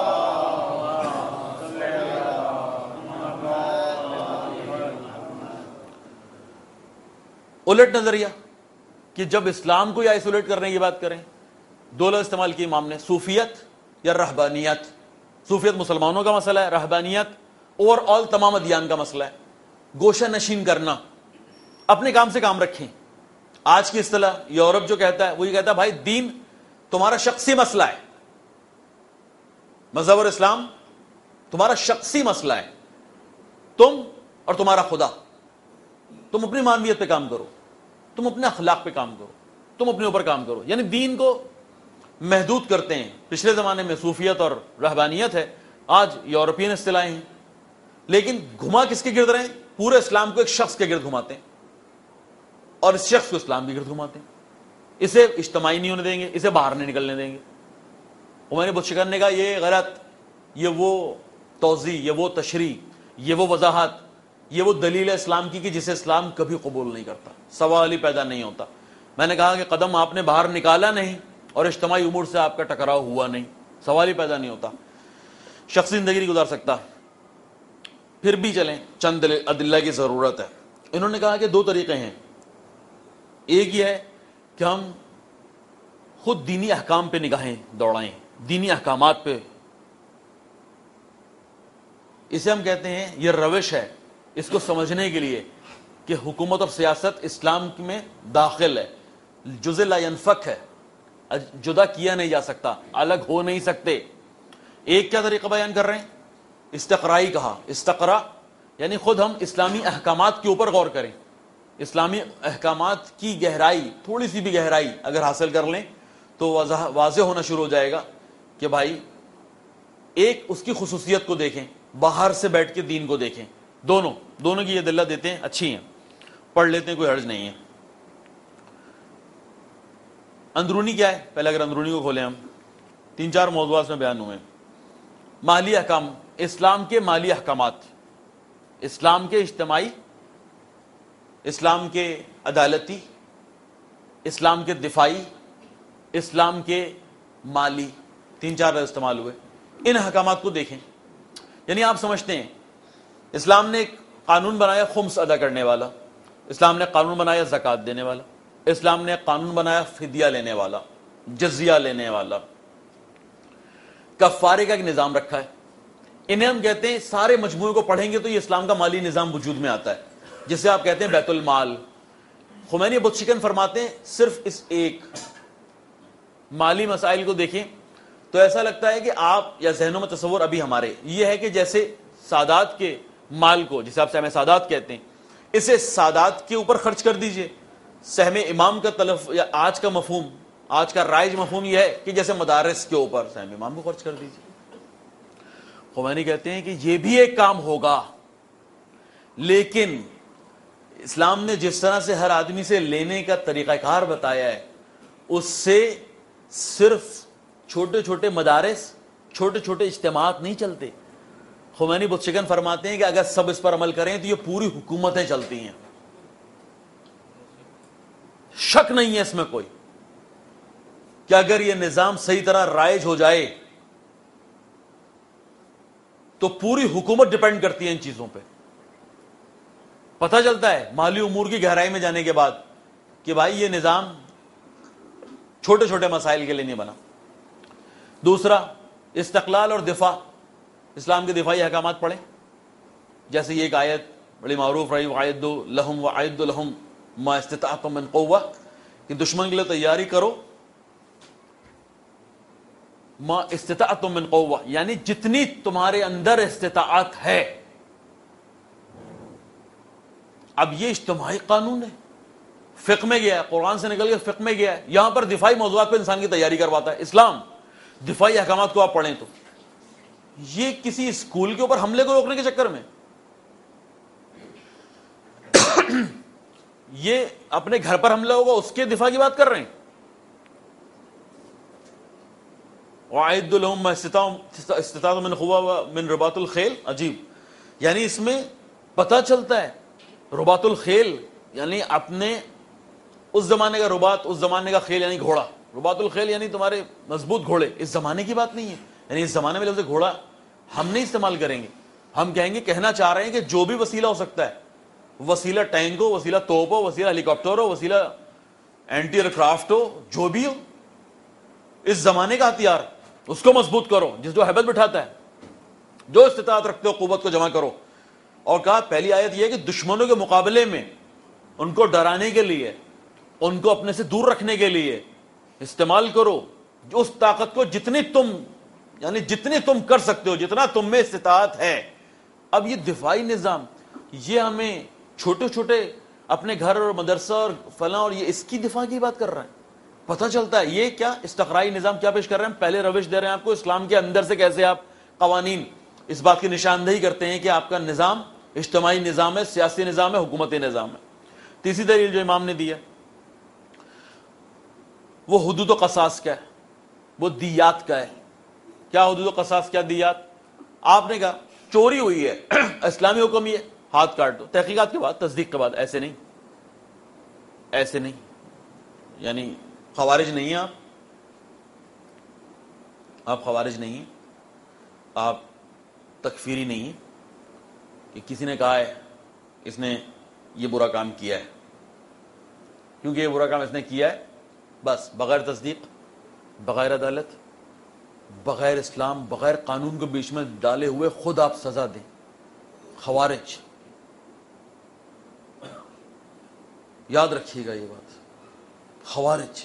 [SPEAKER 1] الٹ نظریہ کہ جب اسلام کو یا آئسولیٹ کرنے کی بات کریں, دو لفظ استعمال کی امام نے, صوفیت یا رہبانیت. صوفیت مسلمانوں کا مسئلہ ہے, رہبانیت اوور آل تمام ادیان کا مسئلہ ہے. گوشہ نشین کرنا, اپنے کام سے کام رکھیں. آج کی اصطلاح یورپ جو کہتا ہے وہ یہ کہتا ہے بھائی دین تمہارا شخصی مسئلہ ہے, مذہب اور اسلام تمہارا شخصی مسئلہ ہے, تم اور تمہارا خدا, تم اپنی مانویت پہ کام کرو, تم اپنے اخلاق پہ کام کرو, تم اپنے اوپر کام کرو. یعنی دین کو محدود کرتے ہیں. پچھلے زمانے میں صوفیت اور رہبانیت ہے, آج یورپین اصطلاحیں ہیں, لیکن گھما کس کے گرد رہے ہیں؟ پورے اسلام کو ایک شخص کے گرد گھماتے ہیں, اور اس شخص کو اسلام کے گرد گھماتے ہیں. اسے اجتماعی نہیں ہونے دیں گے, اسے باہر نہیں نکلنے دیں گے. عمر بت شکن نے کہا یہ غلط, یہ وہ توضیح, یہ وہ تشریح, یہ وہ وضاحت, یہ وہ دلیل اسلام کی کہ جسے اسلام کبھی قبول نہیں کرتا, سوال ہی پیدا نہیں ہوتا. میں نے کہا کہ قدم آپ نے باہر نکالا نہیں اور اجتماعی امور سے آپ کا ٹکراؤ ہوا نہیں, سوال ہی پیدا نہیں ہوتا. شخصی زندگی نہیں گزار سکتا. پھر بھی چلیں, چند ادلہ کی ضرورت ہے. انہوں نے کہا کہ دو طریقے ہیں. ایک یہ ہے کہ ہم خود دینی احکام پہ نگاہیں دوڑائیں, دینی احکامات پہ. اسے ہم کہتے ہیں, یہ روش ہے اس کو سمجھنے کے لیے کہ حکومت اور سیاست اسلام میں داخل ہے, جزء لا ينفک ہے, جدا کیا نہیں جا سکتا, الگ ہو نہیں سکتے. ایک کیا طریقہ بیان کر رہے ہیں؟ استقرائی کہا. استقرا یعنی خود ہم اسلامی احکامات کے اوپر غور کریں, اسلامی احکامات کی گہرائی, تھوڑی سی بھی گہرائی اگر حاصل کر لیں تو واضح ہونا شروع ہو جائے گا کہ بھائی ایک اس کی خصوصیت کو دیکھیں, باہر سے بیٹھ کے دین کو دیکھیں. دونوں دونوں کی یہ دلہ دیتے ہیں, اچھی ہیں, پڑھ لیتے ہیں, کوئی حرج نہیں ہے. اندرونی کیا ہے؟ پہلے اگر اندرونی کو کھولیں ہم, تین چار موضوعات میں بیان ہوئے. مالی احکام, اسلام کے مالی احکامات, اسلام کے اجتماعی, اسلام کے عدالتی, اسلام کے دفاعی, اسلام کے مالی, تین چار لفظ استعمال ہوئے. ان احکامات کو دیکھیں. یعنی آپ سمجھتے ہیں اسلام نے ایک قانون بنایا خمس ادا کرنے والا, اسلام نے قانون بنایا زکوٰۃ دینے والا, اسلام نے قانون بنایا فدیہ لینے والا, جزیہ لینے والا, کفارے کا ایک نظام رکھا ہے. انہیں ہم کہتے ہیں, سارے مجموعے کو پڑھیں گے تو یہ اسلام کا مالی نظام وجود میں آتا ہے, جسے آپ کہتے ہیں بیت المال. خمینی بت شکن فرماتے ہیں صرف اس ایک مالی مسائل کو دیکھیں تو ایسا لگتا ہے کہ آپ, یا ذہنوں میں تصور ابھی ہمارے یہ ہے کہ جیسے سادات کے مال کو, جسے آپ سہم سادات کہتے ہیں, اسے سادات کے اوپر خرچ کر دیجئے. سہم امام کا تلف یا آج کا مفہوم, آج کا رائج مفہوم یہ ہے کہ جیسے مدارس کے اوپر سہم امام کو خرچ کر دیجئے. خمینی کہتے ہیں کہ یہ بھی ایک کام ہوگا، لیکن اسلام نے جس طرح سے ہر آدمی سے لینے کا طریقہ کار بتایا ہے، اس سے صرف چھوٹے چھوٹے مدارس، چھوٹے چھوٹے اجتماعات نہیں چلتے۔ خمینی بت شکن فرماتے ہیں کہ اگر سب اس پر عمل کریں تو یہ پوری حکومتیں چلتی ہیں، شک نہیں ہے اس میں کوئی کہ اگر یہ نظام صحیح طرح رائج ہو جائے تو پوری حکومت ڈیپینڈ کرتی ہے ان چیزوں پہ۔ پتہ چلتا ہے مالی امور کی گہرائی میں جانے کے بعد کہ بھائی یہ نظام چھوٹے چھوٹے مسائل کے لیے نہیں بنا۔ دوسرا، استقلال اور دفاع، اسلام کے دفاعی احکامات پڑھیں، جیسے یہ ایک آیت بڑی معروف رہی، وَأَعِدُّوا لَهُمْ وَأَعِدُّوا لَهُمْ مَا اسْتَطَعْتُم مِّن قُوَّةٍ، کہ دشمن کے لیے تیاری کرو، ما استطاعتم من قوہ، یعنی جتنی تمہارے اندر استطاعت ہے۔ اب یہ اجتماعی قانون ہے، فقہ میں گیا ہے، قرآن سے نکل کے فقہ میں گیا ہے، یہاں پر دفاعی موضوعات پہ انسان کی تیاری کرواتا ہے اسلام۔ دفاعی احکامات کو آپ پڑھیں تو یہ کسی اسکول کے اوپر حملے کو روکنے کے چکر میں، یہ اپنے گھر پر حملہ ہوگا اس کے دفاع کی بات کر رہے ہیں۔ وَأَعِدُّوا لَهُم مَّا اسْتَطَعْتُم مِّن قُوَّةٍ مِّن رِبَاطِ الْخَيْلِ، عجیب، یعنی اس میں پتہ چلتا ہے رباط الخیل یعنی اپنے اس زمانے کا رباط، اس زمانے کا خیل یعنی گھوڑا، رباط الخیل یعنی تمہارے مضبوط گھوڑے، اس زمانے کی بات نہیں ہے، یعنی اس زمانے میں لفظ گھوڑا ہم نہیں استعمال کریں گے، ہم کہیں گے، کہنا چاہ رہے ہیں کہ جو بھی وسیلہ ہو سکتا ہے، وسیلہ ٹینک ہو، وسیلہ توپ ہو، وسیلہ ہیلی کاپٹر ہو، وسیلہ اینٹی ایئر کرافٹ ہو، جو بھی ہو، اس زمانے کا ہتھیار اس کو مضبوط کرو، جس جو ہیبت بٹھاتا ہے، جو استطاعت رکھتے ہو قوت کو جمع کرو۔ اور کہا پہلی آیت یہ ہے کہ دشمنوں کے مقابلے میں ان کو ڈرانے کے لیے، ان کو اپنے سے دور رکھنے کے لیے استعمال کرو جو اس طاقت کو جتنی تم یعنی جتنی تم کر سکتے ہو، جتنا تم میں استطاعت ہے۔ اب یہ دفاعی نظام، یہ ہمیں چھوٹے چھوٹے اپنے گھر اور مدرسہ اور فلاں اور یہ اس کی دفاع کی بات کر رہے ہیں۔ پتہ چلتا ہے یہ کیا استقرائی نظام کیا پیش کر رہے ہیں، پہلے روش دے رہے ہیں آپ کو اسلام کے اندر سے کیسے آپ قوانین اس بات کی نشاندہی کرتے ہیں کہ آپ کا نظام اجتماعی نظام ہے، سیاسی نظام ہے، حکومتی نظام ہے۔ تیسری دلیل جو امام نے دی ہے وہ حدود و قصاص کا ہے، وہ دیات کا ہے۔ کیا حدود و قصاص، کیا دیات؟ آپ نے کہا چوری ہوئی ہے، اسلامی حکم یہ ہاتھ کاٹ دو، تحقیقات کے بعد، تصدیق کے بعد۔ ایسے نہیں، ایسے نہیں، یعنی خوارج نہیں ہیں آپ آپ خوارج نہیں ہیں، آپ تکفیری نہیں ہیں کہ کسی نے کہا ہے اس نے یہ برا کام کیا ہے، کیونکہ یہ برا کام اس نے کیا ہے، بس بغیر تصدیق، بغیر عدالت، بغیر اسلام، بغیر قانون کو بیچ میں ڈالے ہوئے خود آپ سزا دیں۔ خوارج، یاد رکھیے گا یہ بات، خوارج۔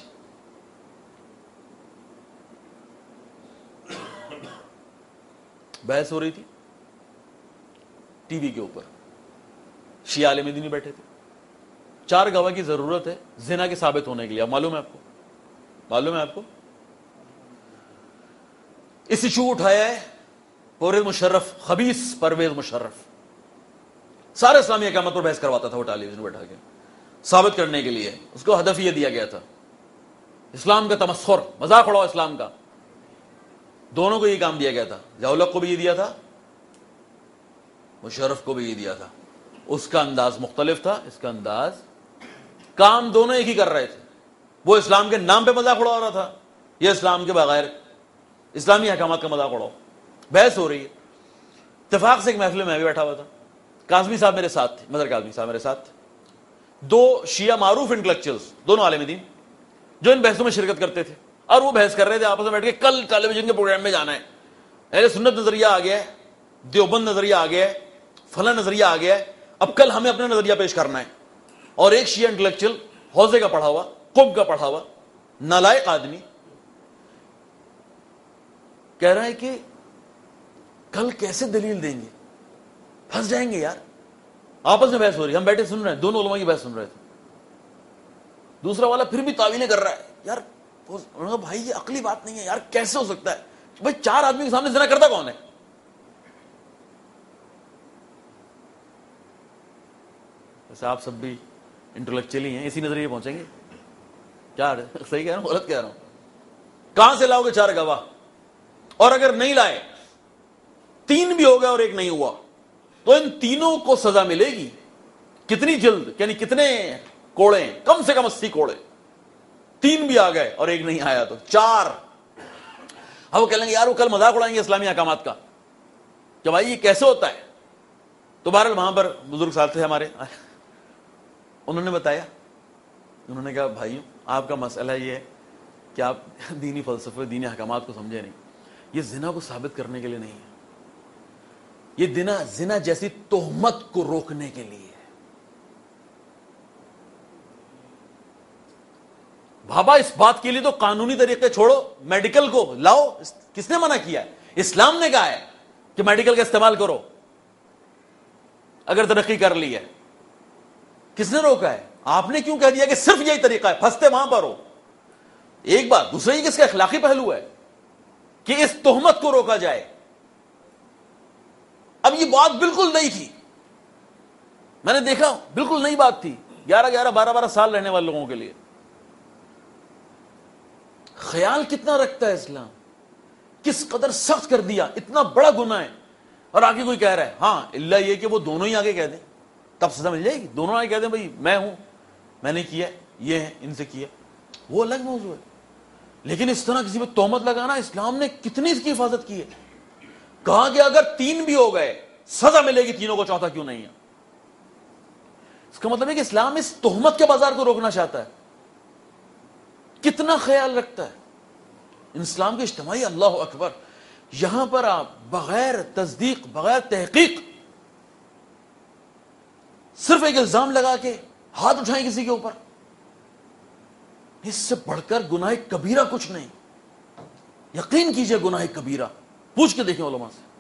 [SPEAKER 1] بحث ہو رہی تھی ٹی وی کے اوپر، شیعہ عالم دین بیٹھے تھے، چار گواہ کی ضرورت ہے زنا کے ثابت ہونے کے لیے۔ معلوم ہے آپ کو معلوم ہے آپ کو اس ایشو اٹھایا ہے پرویز مشرف، خبیث پرویز مشرف، سارے اسلامی احکامات پر بحث کرواتا تھا وہ ٹیلی ویژن بیٹھا کے، ثابت کرنے کے لیے اس کو ہدف یہ دیا گیا تھا اسلام کا تمسخر، مذاق اڑاؤ اسلام کا۔ دونوں کو یہ کام دیا گیا تھا، ضیاء کو بھی یہ دیا تھا، مشرف کو بھی یہ دیا تھا۔ اس کا انداز مختلف تھا، اس کا انداز، کام دونوں ایک ہی کر رہے تھے۔ وہ اسلام کے نام پہ مذاق اڑا رہا تھا، یہ اسلام کے بغیر اسلامی احکامات کا مذاق اڑاؤ۔ بحث ہو رہی ہے، اتفاق سے ایک محفل میں بھی بیٹھا ہوا تھا، کاظمی صاحب میرے ساتھ تھے، مظہر کاظمی صاحب میرے ساتھ تھے، دو شیعہ معروف انٹلیکچوئلز، دونوں عالم دین جو ان بحثوں میں شرکت کرتے تھے، اور وہ بحث کر رہے تھے آپس میں بیٹھ کے، کل ٹیلی ویژن کے پروگرام میں جانا ہے، اہل سنت نظریہ آ گیا ہے، دیوبند نظریہ آ گیا ہے، فلاں نظریہ آ گیا ہے، اب کل ہمیں اپنا نظریہ پیش کرنا ہے۔ اور ایک شیعہ انٹلیکچوئل، حوزے کا پڑھا ہوا، قم کا پڑھا ہوا، نالائق آدمی، کہہ رہا ہے کہ کل کیسے دلیل دیں گے، پھنس جائیں گے یار۔ آپس میں بحث ہو رہی ہے، ہم بیٹھے سن رہے ہیں، دونوں علماء کی بحث سن رہے تھے۔ دوسرا والا پھر بھی تعویلیں کر رہا ہے، یار بھائی یہ عقلی بات نہیں ہے یار، کیسے ہو سکتا ہے؟ بھائی چار آدمی کے سامنے زنا کرتا کون ہے؟ ویسے آپ سب بھی انٹلیکچولی ہیں, اسی نظریے پہنچیں گے. کیا صحیح کہہ رہا ہوں غلط کہہ رہا ہوں؟ کہاں سے لاؤ گے چار گواہ؟ اور اگر نہیں لائے, تین بھی ہو گئے اور ایک نہیں ہوا, تو ان تینوں کو سزا ملے گی. کتنی جلد, یعنی کتنے کوڑے؟ کم سے کم اسی کوڑے. تین بھی آ گئے اور ایک نہیں آیا تو چار. اب وہ کہہ لیں گے یار وہ کل مذاق اڑائیں گے اسلامی احکامات کا کہ بھائی یہ کیسے ہوتا ہے. تو بہرحال وہاں پر بزرگ صاحب تھے ہمارے, انہوں نے بتایا, انہوں نے کہا بھائیو آپ کا مسئلہ یہ ہے کہ آپ دینی فلسفے دینی احکامات کو سمجھے نہیں. یہ زنا کو ثابت کرنے کے لیے نہیں ہے, یہ زنا زنا جیسی تہمت کو روکنے کے لیے ہے. بابا اس بات کے لیے تو قانونی طریقے چھوڑو, میڈیکل کو لاؤ. کس نے منع کیا ہے؟ اسلام نے کہا ہے کہ میڈیکل کا استعمال کرو اگر ترقی کر لی ہے. کس نے روکا ہے؟ آپ نے کیوں کہہ دیا کہ صرف یہی طریقہ ہے؟ پھنستے وہاں پر ہو. ایک بات. دوسرا یہ کس کا اخلاقی پہلو ہے کہ اس تہمت کو روکا جائے. اب یہ بات بالکل نہیں تھی, میں نے دیکھا بالکل نئی بات تھی گیارہ گیارہ بارہ بارہ سال رہنے والے لوگوں کے لیے. خیال کتنا رکھتا ہے اسلام, کس قدر سخت کر دیا, اتنا بڑا گناہ ہے. اور آگے کوئی کہہ رہا ہے ہاں اللہ یہ کہ وہ دونوں ہی آگے کہہ دیں تب سزا مل جائے گی. دونوں آگے کہہ دیں بھائی میں ہوں, میں نے کیا, یہ ہے ان سے کیا, وہ الگ موضوع ہے. لیکن اس طرح کسی پہ تہمت لگانا, اسلام نے کتنی اس کی حفاظت کی ہے. کہا کہ اگر تین بھی ہو گئے سزا ملے گی تینوں کو, چوتھا کیوں نہیں ہے. اس کا مطلب ہے کہ اسلام اس تہمت کے بازار کو روکنا چاہتا ہے. کتنا خیال رکھتا ہے اسلام کے اجتماعی. اللہ اکبر. یہاں پر آپ بغیر تصدیق بغیر تحقیق صرف ایک الزام لگا کے ہاتھ اٹھائیں کسی کے اوپر, اس سے بڑھ کر گناہ کبیرہ کچھ نہیں. یقین کیجئے گناہ کبیرہ, پوچھ کے دیکھیں علماء سے.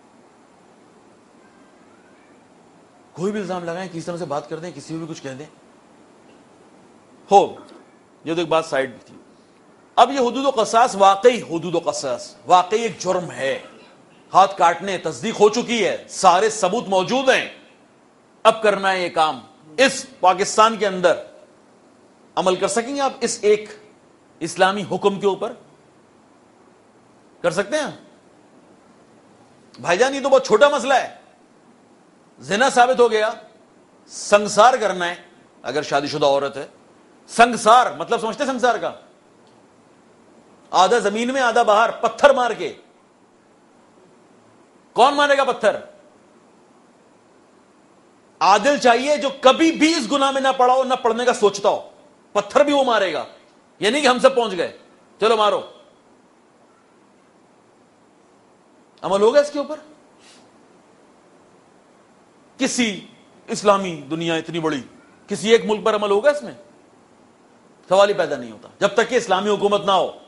[SPEAKER 1] کوئی بھی الزام لگائیں, کسی طرح سے بات کر دیں, کسی کو بھی کچھ کہہ دیں, ہو یہ تو ایک بات سائڈ تھی. اب یہ حدود و قصاص واقعی حدود و قصاص واقعی ایک جرم ہے. ہاتھ کاٹنے تصدیق ہو چکی ہے, سارے ثبوت موجود ہیں. اب کرنا ہے یہ کام. اس پاکستان کے اندر عمل کر سکیں گے آپ اس ایک اسلامی حکم کے اوپر؟ کر سکتے ہیں بھائی جان؟ یہ تو بہت چھوٹا مسئلہ ہے. زنا ثابت ہو گیا, سنگسار کرنا ہے اگر شادی شدہ عورت ہے. سنگسار مطلب سمجھتے ہیں سنگسار کا؟ آدھا زمین میں آدھا باہر, پتھر مار کے. کون مارے گا پتھر؟ عادل چاہیے جو کبھی بھی اس گناہ میں نہ پڑا ہو, نہ پڑھنے کا سوچتا ہو. پتھر بھی وہ مارے گا, یہ نہیں کہ ہم سب پہنچ گئے چلو مارو. عمل ہوگا اس کے اوپر؟ کسی اسلامی دنیا اتنی بڑی, کسی ایک ملک پر عمل ہوگا اس میں؟ سوال ہی پیدا نہیں ہوتا جب تک کہ اسلامی حکومت نہ ہو.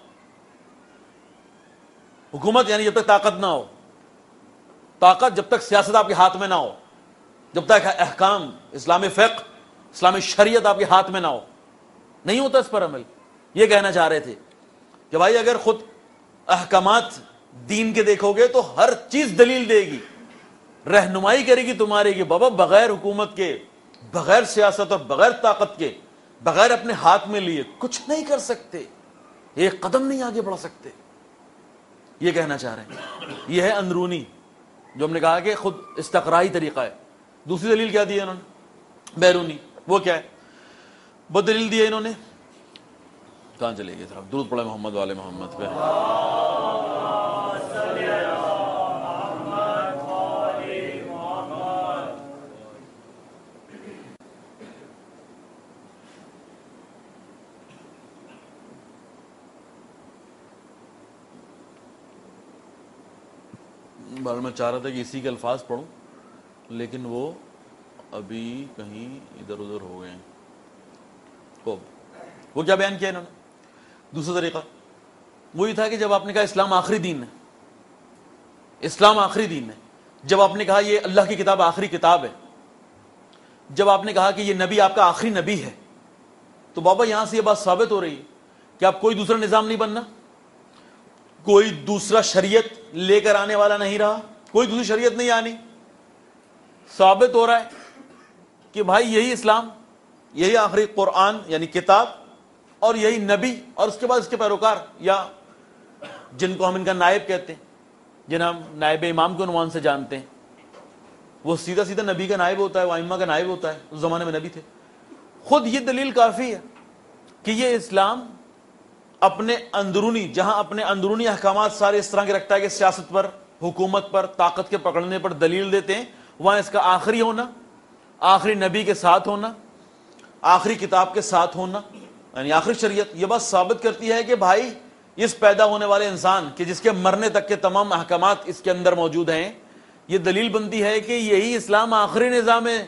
[SPEAKER 1] حکومت یعنی جب تک طاقت نہ ہو, طاقت جب تک سیاست آپ کے ہاتھ میں نہ ہو, جب تک احکام اسلامی فقہ اسلامی شریعت آپ کے ہاتھ میں نہ ہو, نہیں ہوتا اس پر عمل. یہ کہنا چاہ رہے تھے کہ بھائی اگر خود احکامات دین کے دیکھو گے تو ہر چیز دلیل دے گی, رہنمائی کرے گی تمہارے کہ بابا بغیر حکومت کے, بغیر سیاست اور بغیر طاقت کے, بغیر اپنے ہاتھ میں لیے کچھ نہیں کر سکتے, ایک قدم نہیں آگے بڑھ سکتے. یہ کہنا چاہ رہے ہیں. یہ ہے اندرونی جو ہم نے کہا کہ خود استقرائی طریقہ ہے. دوسری دلیل کیا دی ہے انہوں نے؟ بیرونی. وہ کیا ہے؟ وہ دلیل دی ہے انہوں نے, کہاں چلے گئے صاحب؟ درود پڑھے محمد والے محمد پہ. بار میں چاہ رہا تھا کہ اسی کے الفاظ پڑھوں, لیکن وہ ابھی کہیں ادھر ادھر ہو گئے ہیں. وہ کیا بیان کیا انہوں نے؟ دوسرا طریقہ وہی تھا کہ جب آپ نے کہا اسلام آخری دین ہے, اسلام آخری دین ہے, جب آپ نے کہا یہ اللہ کی کتاب آخری کتاب ہے, جب آپ نے کہا کہ یہ نبی آپ کا آخری نبی ہے, تو بابا یہاں سے یہ بات ثابت ہو رہی ہے کہ آپ کوئی دوسرا نظام نہیں بننا, کوئی دوسرا شریعت لے کر آنے والا نہیں رہا, کوئی دوسری شریعت نہیں آنی. ثابت ہو رہا ہے کہ بھائی یہی اسلام، یہی آخری قرآن یعنی کتاب، اور یہی نبی، اور اس کے بعد اس کے پیروکار، یا جن کو ہم ان کا نائب کہتے ہیں، جنہیں ہم نائب امام کے عنوان سے جانتے ہیں، وہ سیدھا سیدھا نبی کا نائب ہوتا ہے، وہ ائمہ کا نائب ہوتا ہے، اس زمانے میں نبی تھے. خود یہ دلیل کافی ہے کہ یہ اسلام اپنے اندرونی، جہاں اپنے اندرونی احکامات سارے اس طرح کے رکھتا ہے کہ سیاست پر، حکومت پر، طاقت کے پکڑنے پر دلیل دیتے ہیں، وہاں اس کا آخری ہونا، آخری نبی کے ساتھ ہونا، آخری کتاب کے ساتھ ہونا، یعنی آخری شریعت، یہ بات ثابت کرتی ہے کہ بھائی اس پیدا ہونے والے انسان کہ جس کے مرنے تک کے تمام احکامات اس کے اندر موجود ہیں، یہ دلیل بنتی ہے کہ یہی اسلام آخری نظام ہے.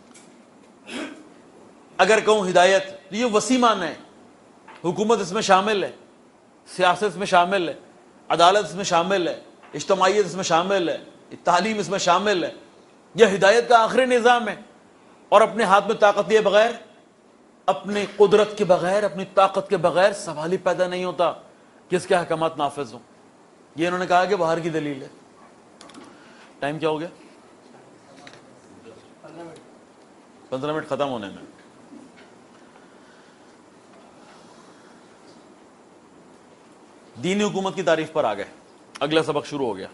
[SPEAKER 1] اگر کہوں ہدایت تو یہ وسیع معنی ہے، حکومت اس میں شامل ہے، سیاست اس میں شامل ہے، عدالت اس میں شامل ہے، اجتماعیت اس میں شامل ہے، تعلیم اس میں شامل ہے. یہ ہدایت کا آخری نظام ہے، اور اپنے ہاتھ میں طاقت لیے بغیر، اپنی قدرت کے بغیر، اپنی طاقت کے بغیر سوال ہی پیدا نہیں ہوتا کہ اس کے احکامات نافذ ہوں. یہ انہوں نے کہا کہ باہر کی دلیل ہے. ٹائم کیا ہو گیا؟ پندرہ منٹ ختم ہونے میں. دینی حکومت کی تعریف پر آ گئے، اگلا سبق شروع ہو گیا.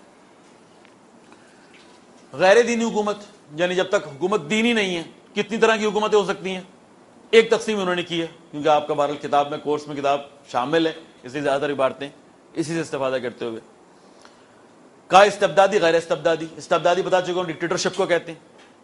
[SPEAKER 1] غیر دینی حکومت یعنی جب تک حکومت دینی نہیں ہے، کتنی طرح کی حکومتیں ہو سکتی ہیں؟ ایک تقسیم انہوں نے کی ہے، کیونکہ آپ کا بہرحال کتاب میں، کورس میں کتاب شامل ہے، اس لیے زیادہ تر عبارتیں اسی سے استفادہ کرتے ہوئے. کہا استبدادی، غیر استبدادی. استبدادی بتا چکا ہوں، ڈکٹیٹرشپ کو کہتے ہیں.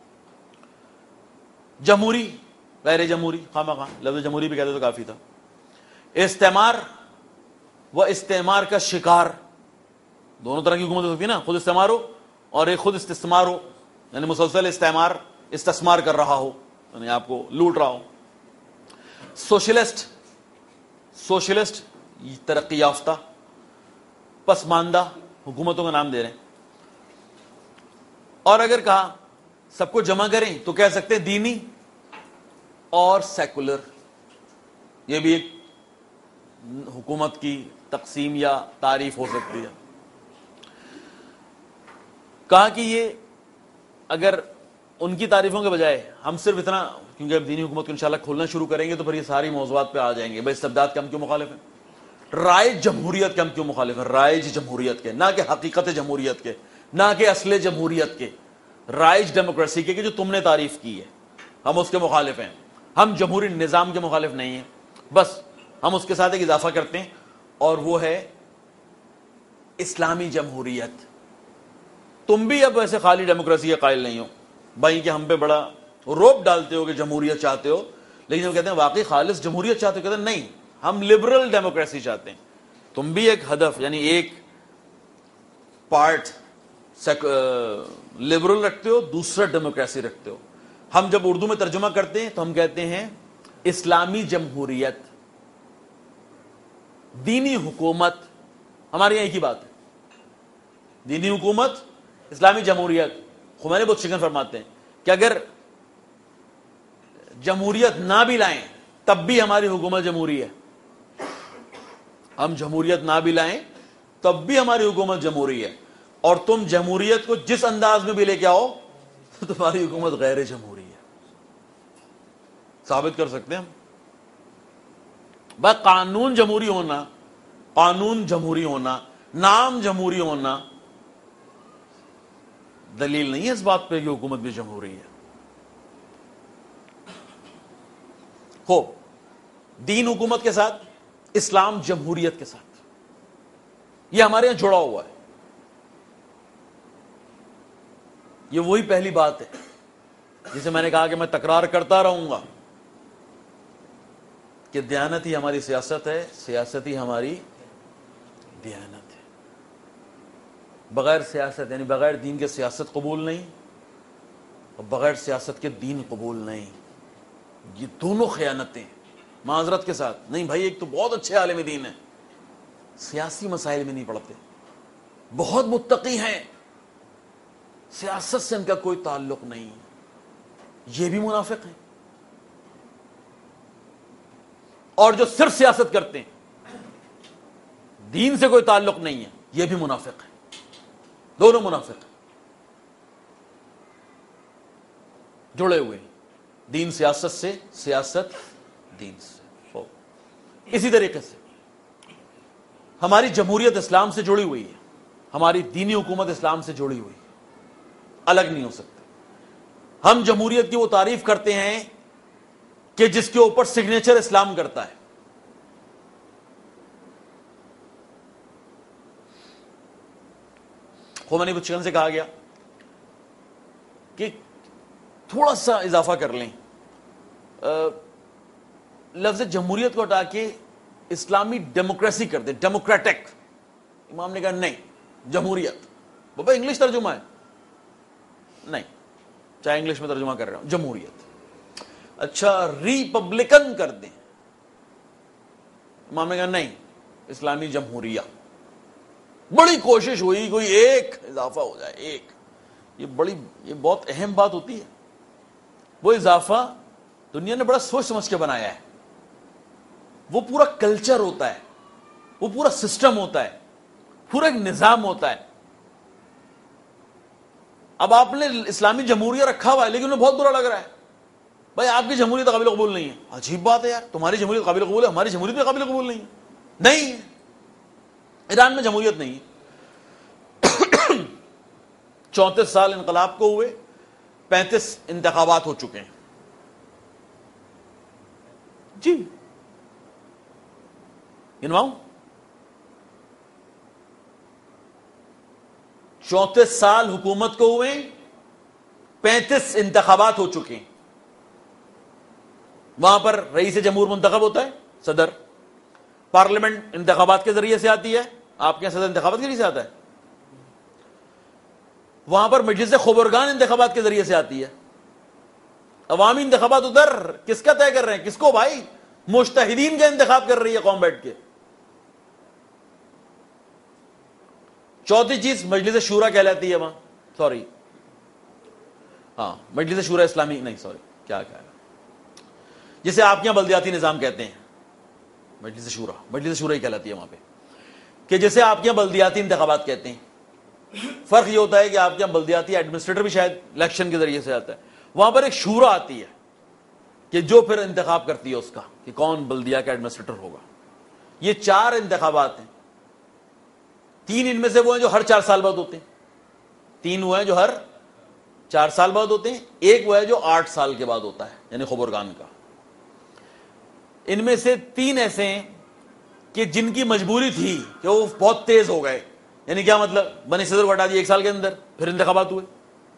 [SPEAKER 1] جمہوری، غیر جمہوری، خواہ مخواہ لفظ جمہوری بھی کہتے تو کافی تھا. استعمار و استعمار کا شکار، دونوں طرح کی حکومت ہو سکتی ہے نا، خود استعمار ہو اور ایک خود استثمار ہو، یعنی مسلسل استعمار استثمار کر رہا ہو، یعنی آپ کو لوٹ رہا ہو. سوشلسٹ، سوشلسٹ ترقی یافتہ پسماندہ حکومتوں کا نام دے رہے ہیں. اور اگر کہا سب کو جمع کریں تو کہہ سکتے ہیں دینی اور سیکولر. یہ بھی ایک حکومت کی تقسیم یا تعریف ہو سکتی ہے. کہا کہ یہ اگر ان کی تعریفوں کے بجائے ہم صرف اتنا، کیونکہ اب دینی حکومت کو انشاءاللہ کھولنا شروع کریں گے تو پھر یہ ساری موضوعات پہ آ جائیں گے. بھائی استبداد کے ہم کیوں مخالف ہیں؟ رائج جمہوریت کے ہم کیوں مخالف ہیں؟ رائج جمہوریت کے، نہ کہ حقیقت جمہوریت کے، نہ کہ اصل جمہوریت کے، رائج ڈیموکریسی کے کہ جو تم نے تعریف کی ہے، ہم اس کے مخالف ہیں. ہم جمہوری نظام کے مخالف نہیں ہیں، بس ہم اس کے ساتھ ایک اضافہ کرتے ہیں، اور وہ ہے اسلامی جمہوریت. تم بھی اب ایسے خالی ڈیموکریسی کے قائل نہیں ہو بھائی کہ ہم پہ بڑا روپ ڈالتے ہو کہ جمہوریت چاہتے ہو، لیکن ہم کہتے ہیں واقعی خالص جمہوریت چاہتے ہو؟ کہتے ہیں نہیں، ہم لبرل ڈیموکریسی چاہتے ہیں. تم بھی ایک ہدف یعنی ایک پارٹ لبرل رکھتے ہو، دوسرا ڈیموکریسی رکھتے ہو. ہم جب اردو میں ترجمہ کرتے ہیں تو ہم کہتے ہیں اسلامی جمہوریت، دینی حکومت. ہمارے یہاں ایک ہی بات ہے، دینی حکومت، اسلامی جمہوریت. خمینی بہت شکن فرماتے ہیں کہ اگر جمہوریت نہ بھی لائیں تب بھی ہماری حکومت جمہوری ہے. ہم جمہوریت نہ بھی لائیں تب بھی ہماری حکومت جمہوری ہے، اور تم جمہوریت کو جس انداز میں بھی لے کے آؤ تو تمہاری حکومت غیر جمہوری ہے. ثابت کر سکتے ہیں ہم. بس قانون جمہوری ہونا، قانون جمہوری ہونا، نام جمہوری ہونا دلیل نہیں ہے اس بات پہ کہ حکومت بھی جمہوری ہے. ہو دین حکومت کے ساتھ، اسلام جمہوریت کے ساتھ، یہ ہمارے یہاں جڑا ہوا ہے. یہ وہی پہلی بات ہے جسے میں نے کہا کہ میں تکرار کرتا رہوں گا کہ دیانت ہی ہماری سیاست ہے، سیاست ہی ہماری دیانت ہے. بغیر سیاست یعنی بغیر دین کے سیاست قبول نہیں، اور بغیر سیاست کے دین قبول نہیں. یہ دونوں خیانتیں معذرت کے ساتھ. نہیں بھائی، ایک تو بہت اچھے عالم دین ہیں، سیاسی مسائل میں نہیں پڑھتے، بہت متقی ہیں، سیاست سے ان کا کوئی تعلق نہیں، یہ بھی منافق ہیں. اور جو صرف سیاست کرتے ہیں، دین سے کوئی تعلق نہیں ہے، یہ بھی منافق ہیں. دونوں منافق ہیں، جڑے ہوئے ہیں. دین سیاست سے، سیاست دین سے. اسی طریقے سے ہماری جمہوریت اسلام سے جڑی ہوئی ہے، ہماری دینی حکومت اسلام سے جڑی ہوئی ہے، الگ نہیں ہو سکتے. ہم جمہوریت کی وہ تعریف کرتے ہیں کہ جس کے اوپر سگنیچر اسلام کرتا ہے. خمینی بچگن سے کہا گیا کہ تھوڑا سا اضافہ کر لیں، لفظ جمہوریت کو ہٹا کے اسلامی ڈیموکریسی کر دیں، ڈیموکریٹک. امام نے کہا نہیں، جمہوریت. بابا انگلش ترجمہ ہے، نہیں، چاہے انگلش میں ترجمہ کر رہا ہوں، جمہوریت. اچھا ریپبلکن کر دیں. امام نے کہا نہیں، اسلامی جمہوریہ. بڑی کوشش ہوئی کوئی ایک اضافہ ہو جائے، ایک. یہ بڑی یہ بہت اہم بات ہوتی ہے. وہ اضافہ دنیا نے بڑا سوچ سمجھ کے بنایا ہے. وہ پورا کلچر ہوتا ہے، وہ پورا سسٹم ہوتا ہے، پورا ایک نظام ہوتا ہے. اب آپ نے اسلامی جمہوریہ رکھا ہوا ہے لیکن انہیں بہت برا لگ رہا ہے. بھائی آپ کی جمہوریت قابل قبول نہیں ہے. عجیب بات ہے یار، تمہاری جمہوریت قابل قبول ہے، ہماری جمہوریت بھی قابل قبول نہیں ہے. نہیں ہے، ایران میں جمہوریت نہیں ہے. چونتیس سال انقلاب کو ہوئے، پینتیس انتخابات ہو چکے ہیں. جی گنواؤں؟ چونتیس سال حکومت کو ہوئے، پینتیس انتخابات ہو چکے ہیں. وہاں پر رئیس جمہور منتخب ہوتا ہے، صدر. پارلیمنٹ انتخابات کے ذریعے سے آتی ہے، آپ کے یہاں صدر انتخابات کے ذریعے سے آتا ہے. وہاں پر مجلس خبرگان انتخابات کے ذریعے سے آتی ہے. عوامی انتخابات ادھر کس کا طے کر رہے ہیں؟ کس کو بھائی؟ مجتہدین کا انتخاب کر رہی ہے قوم بیٹھ کے. چوتھی چیز مجلس شورا کہلاتی ہے وہاں. سوری ہاں مجلس شورا اسلامی نہیں، سوری کیا کہا، جسے آپ کے یہاں بلدیاتی نظام کہتے ہیں، مجلس شورا مجلس شورا ہی کہلاتی ہے وہاں پہ، کہ جسے آپ کے یہاں بلدیاتی انتخابات کہتے ہیں. فرق یہ ہوتا ہے کہ آپ کے یہاں بلدیاتی ایڈمنسٹریٹر بھی شاید الیکشن کے ذریعے سے آتا ہے، وہاں پر ایک شورا آتی ہے کہ جو پھر انتخاب کرتی ہے اس کا کہ کون بلدیہ کا ایڈمنسٹریٹر ہوگا. یہ چار انتخابات ہیں. تین ان میں سے وہ ہیں جو ہر چار سال بعد ہوتے ہیں، تین وہ ہیں جو ہر چار سال بعد ہوتے ہیں، ایک وہ ہے جو آٹھ سال کے بعد ہوتا ہے یعنی خبرگان کا. ان میں سے تین ایسے ہیں کہ جن کی مجبوری تھی کہ وہ بہت تیز ہو گئے. یعنی کیا مطلب؟ بنی صدر کو ہٹا دیا ایک سال کے اندر، پھر انتخابات ہوئے.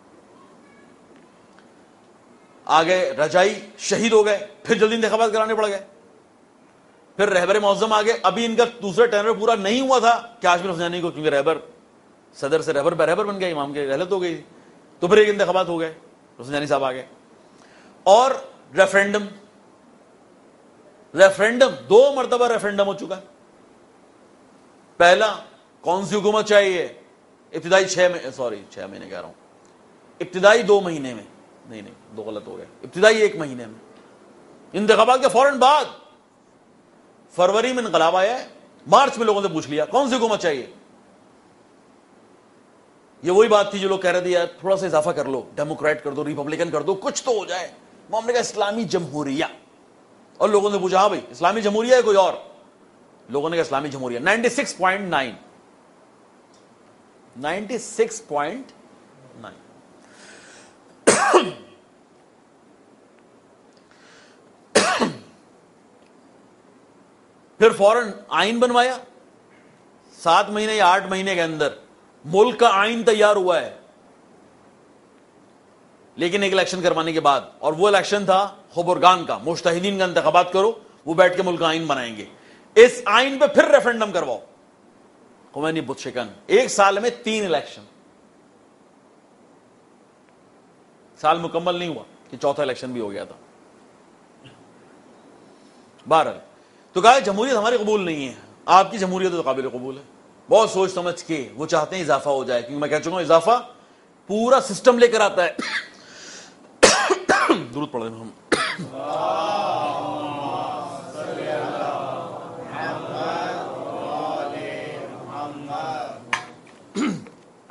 [SPEAKER 1] آگے رجائی شہید ہو گئے، پھر جلدی انتخابات کرانے پڑ گئے. پھر رہبر معظم آگے، ابھی ان کا دوسرا ٹینر پورا نہیں ہوا تھا کہ کاشمیر حسینی کو، کیونکہ رہبر صدر سے رہبر رہبر بن گئے، امام کی رحلت ہو گئی، تو پھر ایک انتخابات ہو گئے، حسینی صاحب آ گئے. اور ریفرینڈم ریفرینڈم دو مرتبہ ریفرینڈم ہو چکا ہے. پہلا کون سی حکومت چاہیے، ابتدائی چھ میں سوری چھ مہینے کہہ رہا ہوں ابتدائی دو مہینے میں نہیں نہیں دو غلط ہو گئے ابتدائی ایک مہینے میں. انتخابات کے فوراً بعد فروری میں انقلاب آیا ہے، مارچ میں لوگوں سے پوچھ لیا کون سی حکومت چاہیے. یہ وہی بات تھی جو لوگ کہہ رہے تھے یار تھوڑا سا اضافہ کر لو، ڈیموکریٹ کر دو، ریپبلکن کر دو، کچھ تو ہو جائے. وہ ہم نے کہا اسلامی جمہوریہ. اور لوگوں نے پوچھا ہاں بھائی اسلامی جمہوریہ ہے کوئی اور؟ لوگوں نے کہا اسلامی جمہوریہ. Ninety six point nine ninety six point nine پھر فوراً آئین بنوایا. سات مہینے یا آٹھ مہینے کے اندر ملک کا آئین تیار ہوا ہے، لیکن ایک الیکشن کروانے کے بعد. اور وہ الیکشن تھا خبرگان کا، مجتہدین کا انتخابات کرو، وہ بیٹھ کے ملک کا آئین بنائیں گے. اس آئین پہ پھر ریفرنڈم کرواؤ. خمینی بت شکن ایک سال میں تین الیکشن. سال مکمل نہیں ہوا کہ چوتھا الیکشن بھی ہو گیا تھا. بہرحال تو کہا جمہوریت ہماری قبول نہیں ہے، آپ کی جمہوریت تو قابل قبول ہے. بہت سوچ سمجھ کے وہ چاہتے ہیں اضافہ ہو جائے، کیونکہ میں کہہ چکا ہوں اضافہ پورا سسٹم لے کر آتا ہے. درود پڑھ دیں ہم.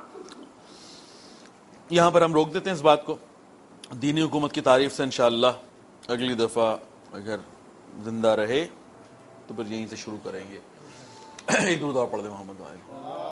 [SPEAKER 1] یہاں پر ہم روک دیتے ہیں اس بات کو. دینی حکومت کی تعریف سے انشاءاللہ اگلی دفعہ اگر زندہ رہے تو پھر یہیں سے شروع کریں گے. ایک درود اور پڑھ دیں محمد بھائی.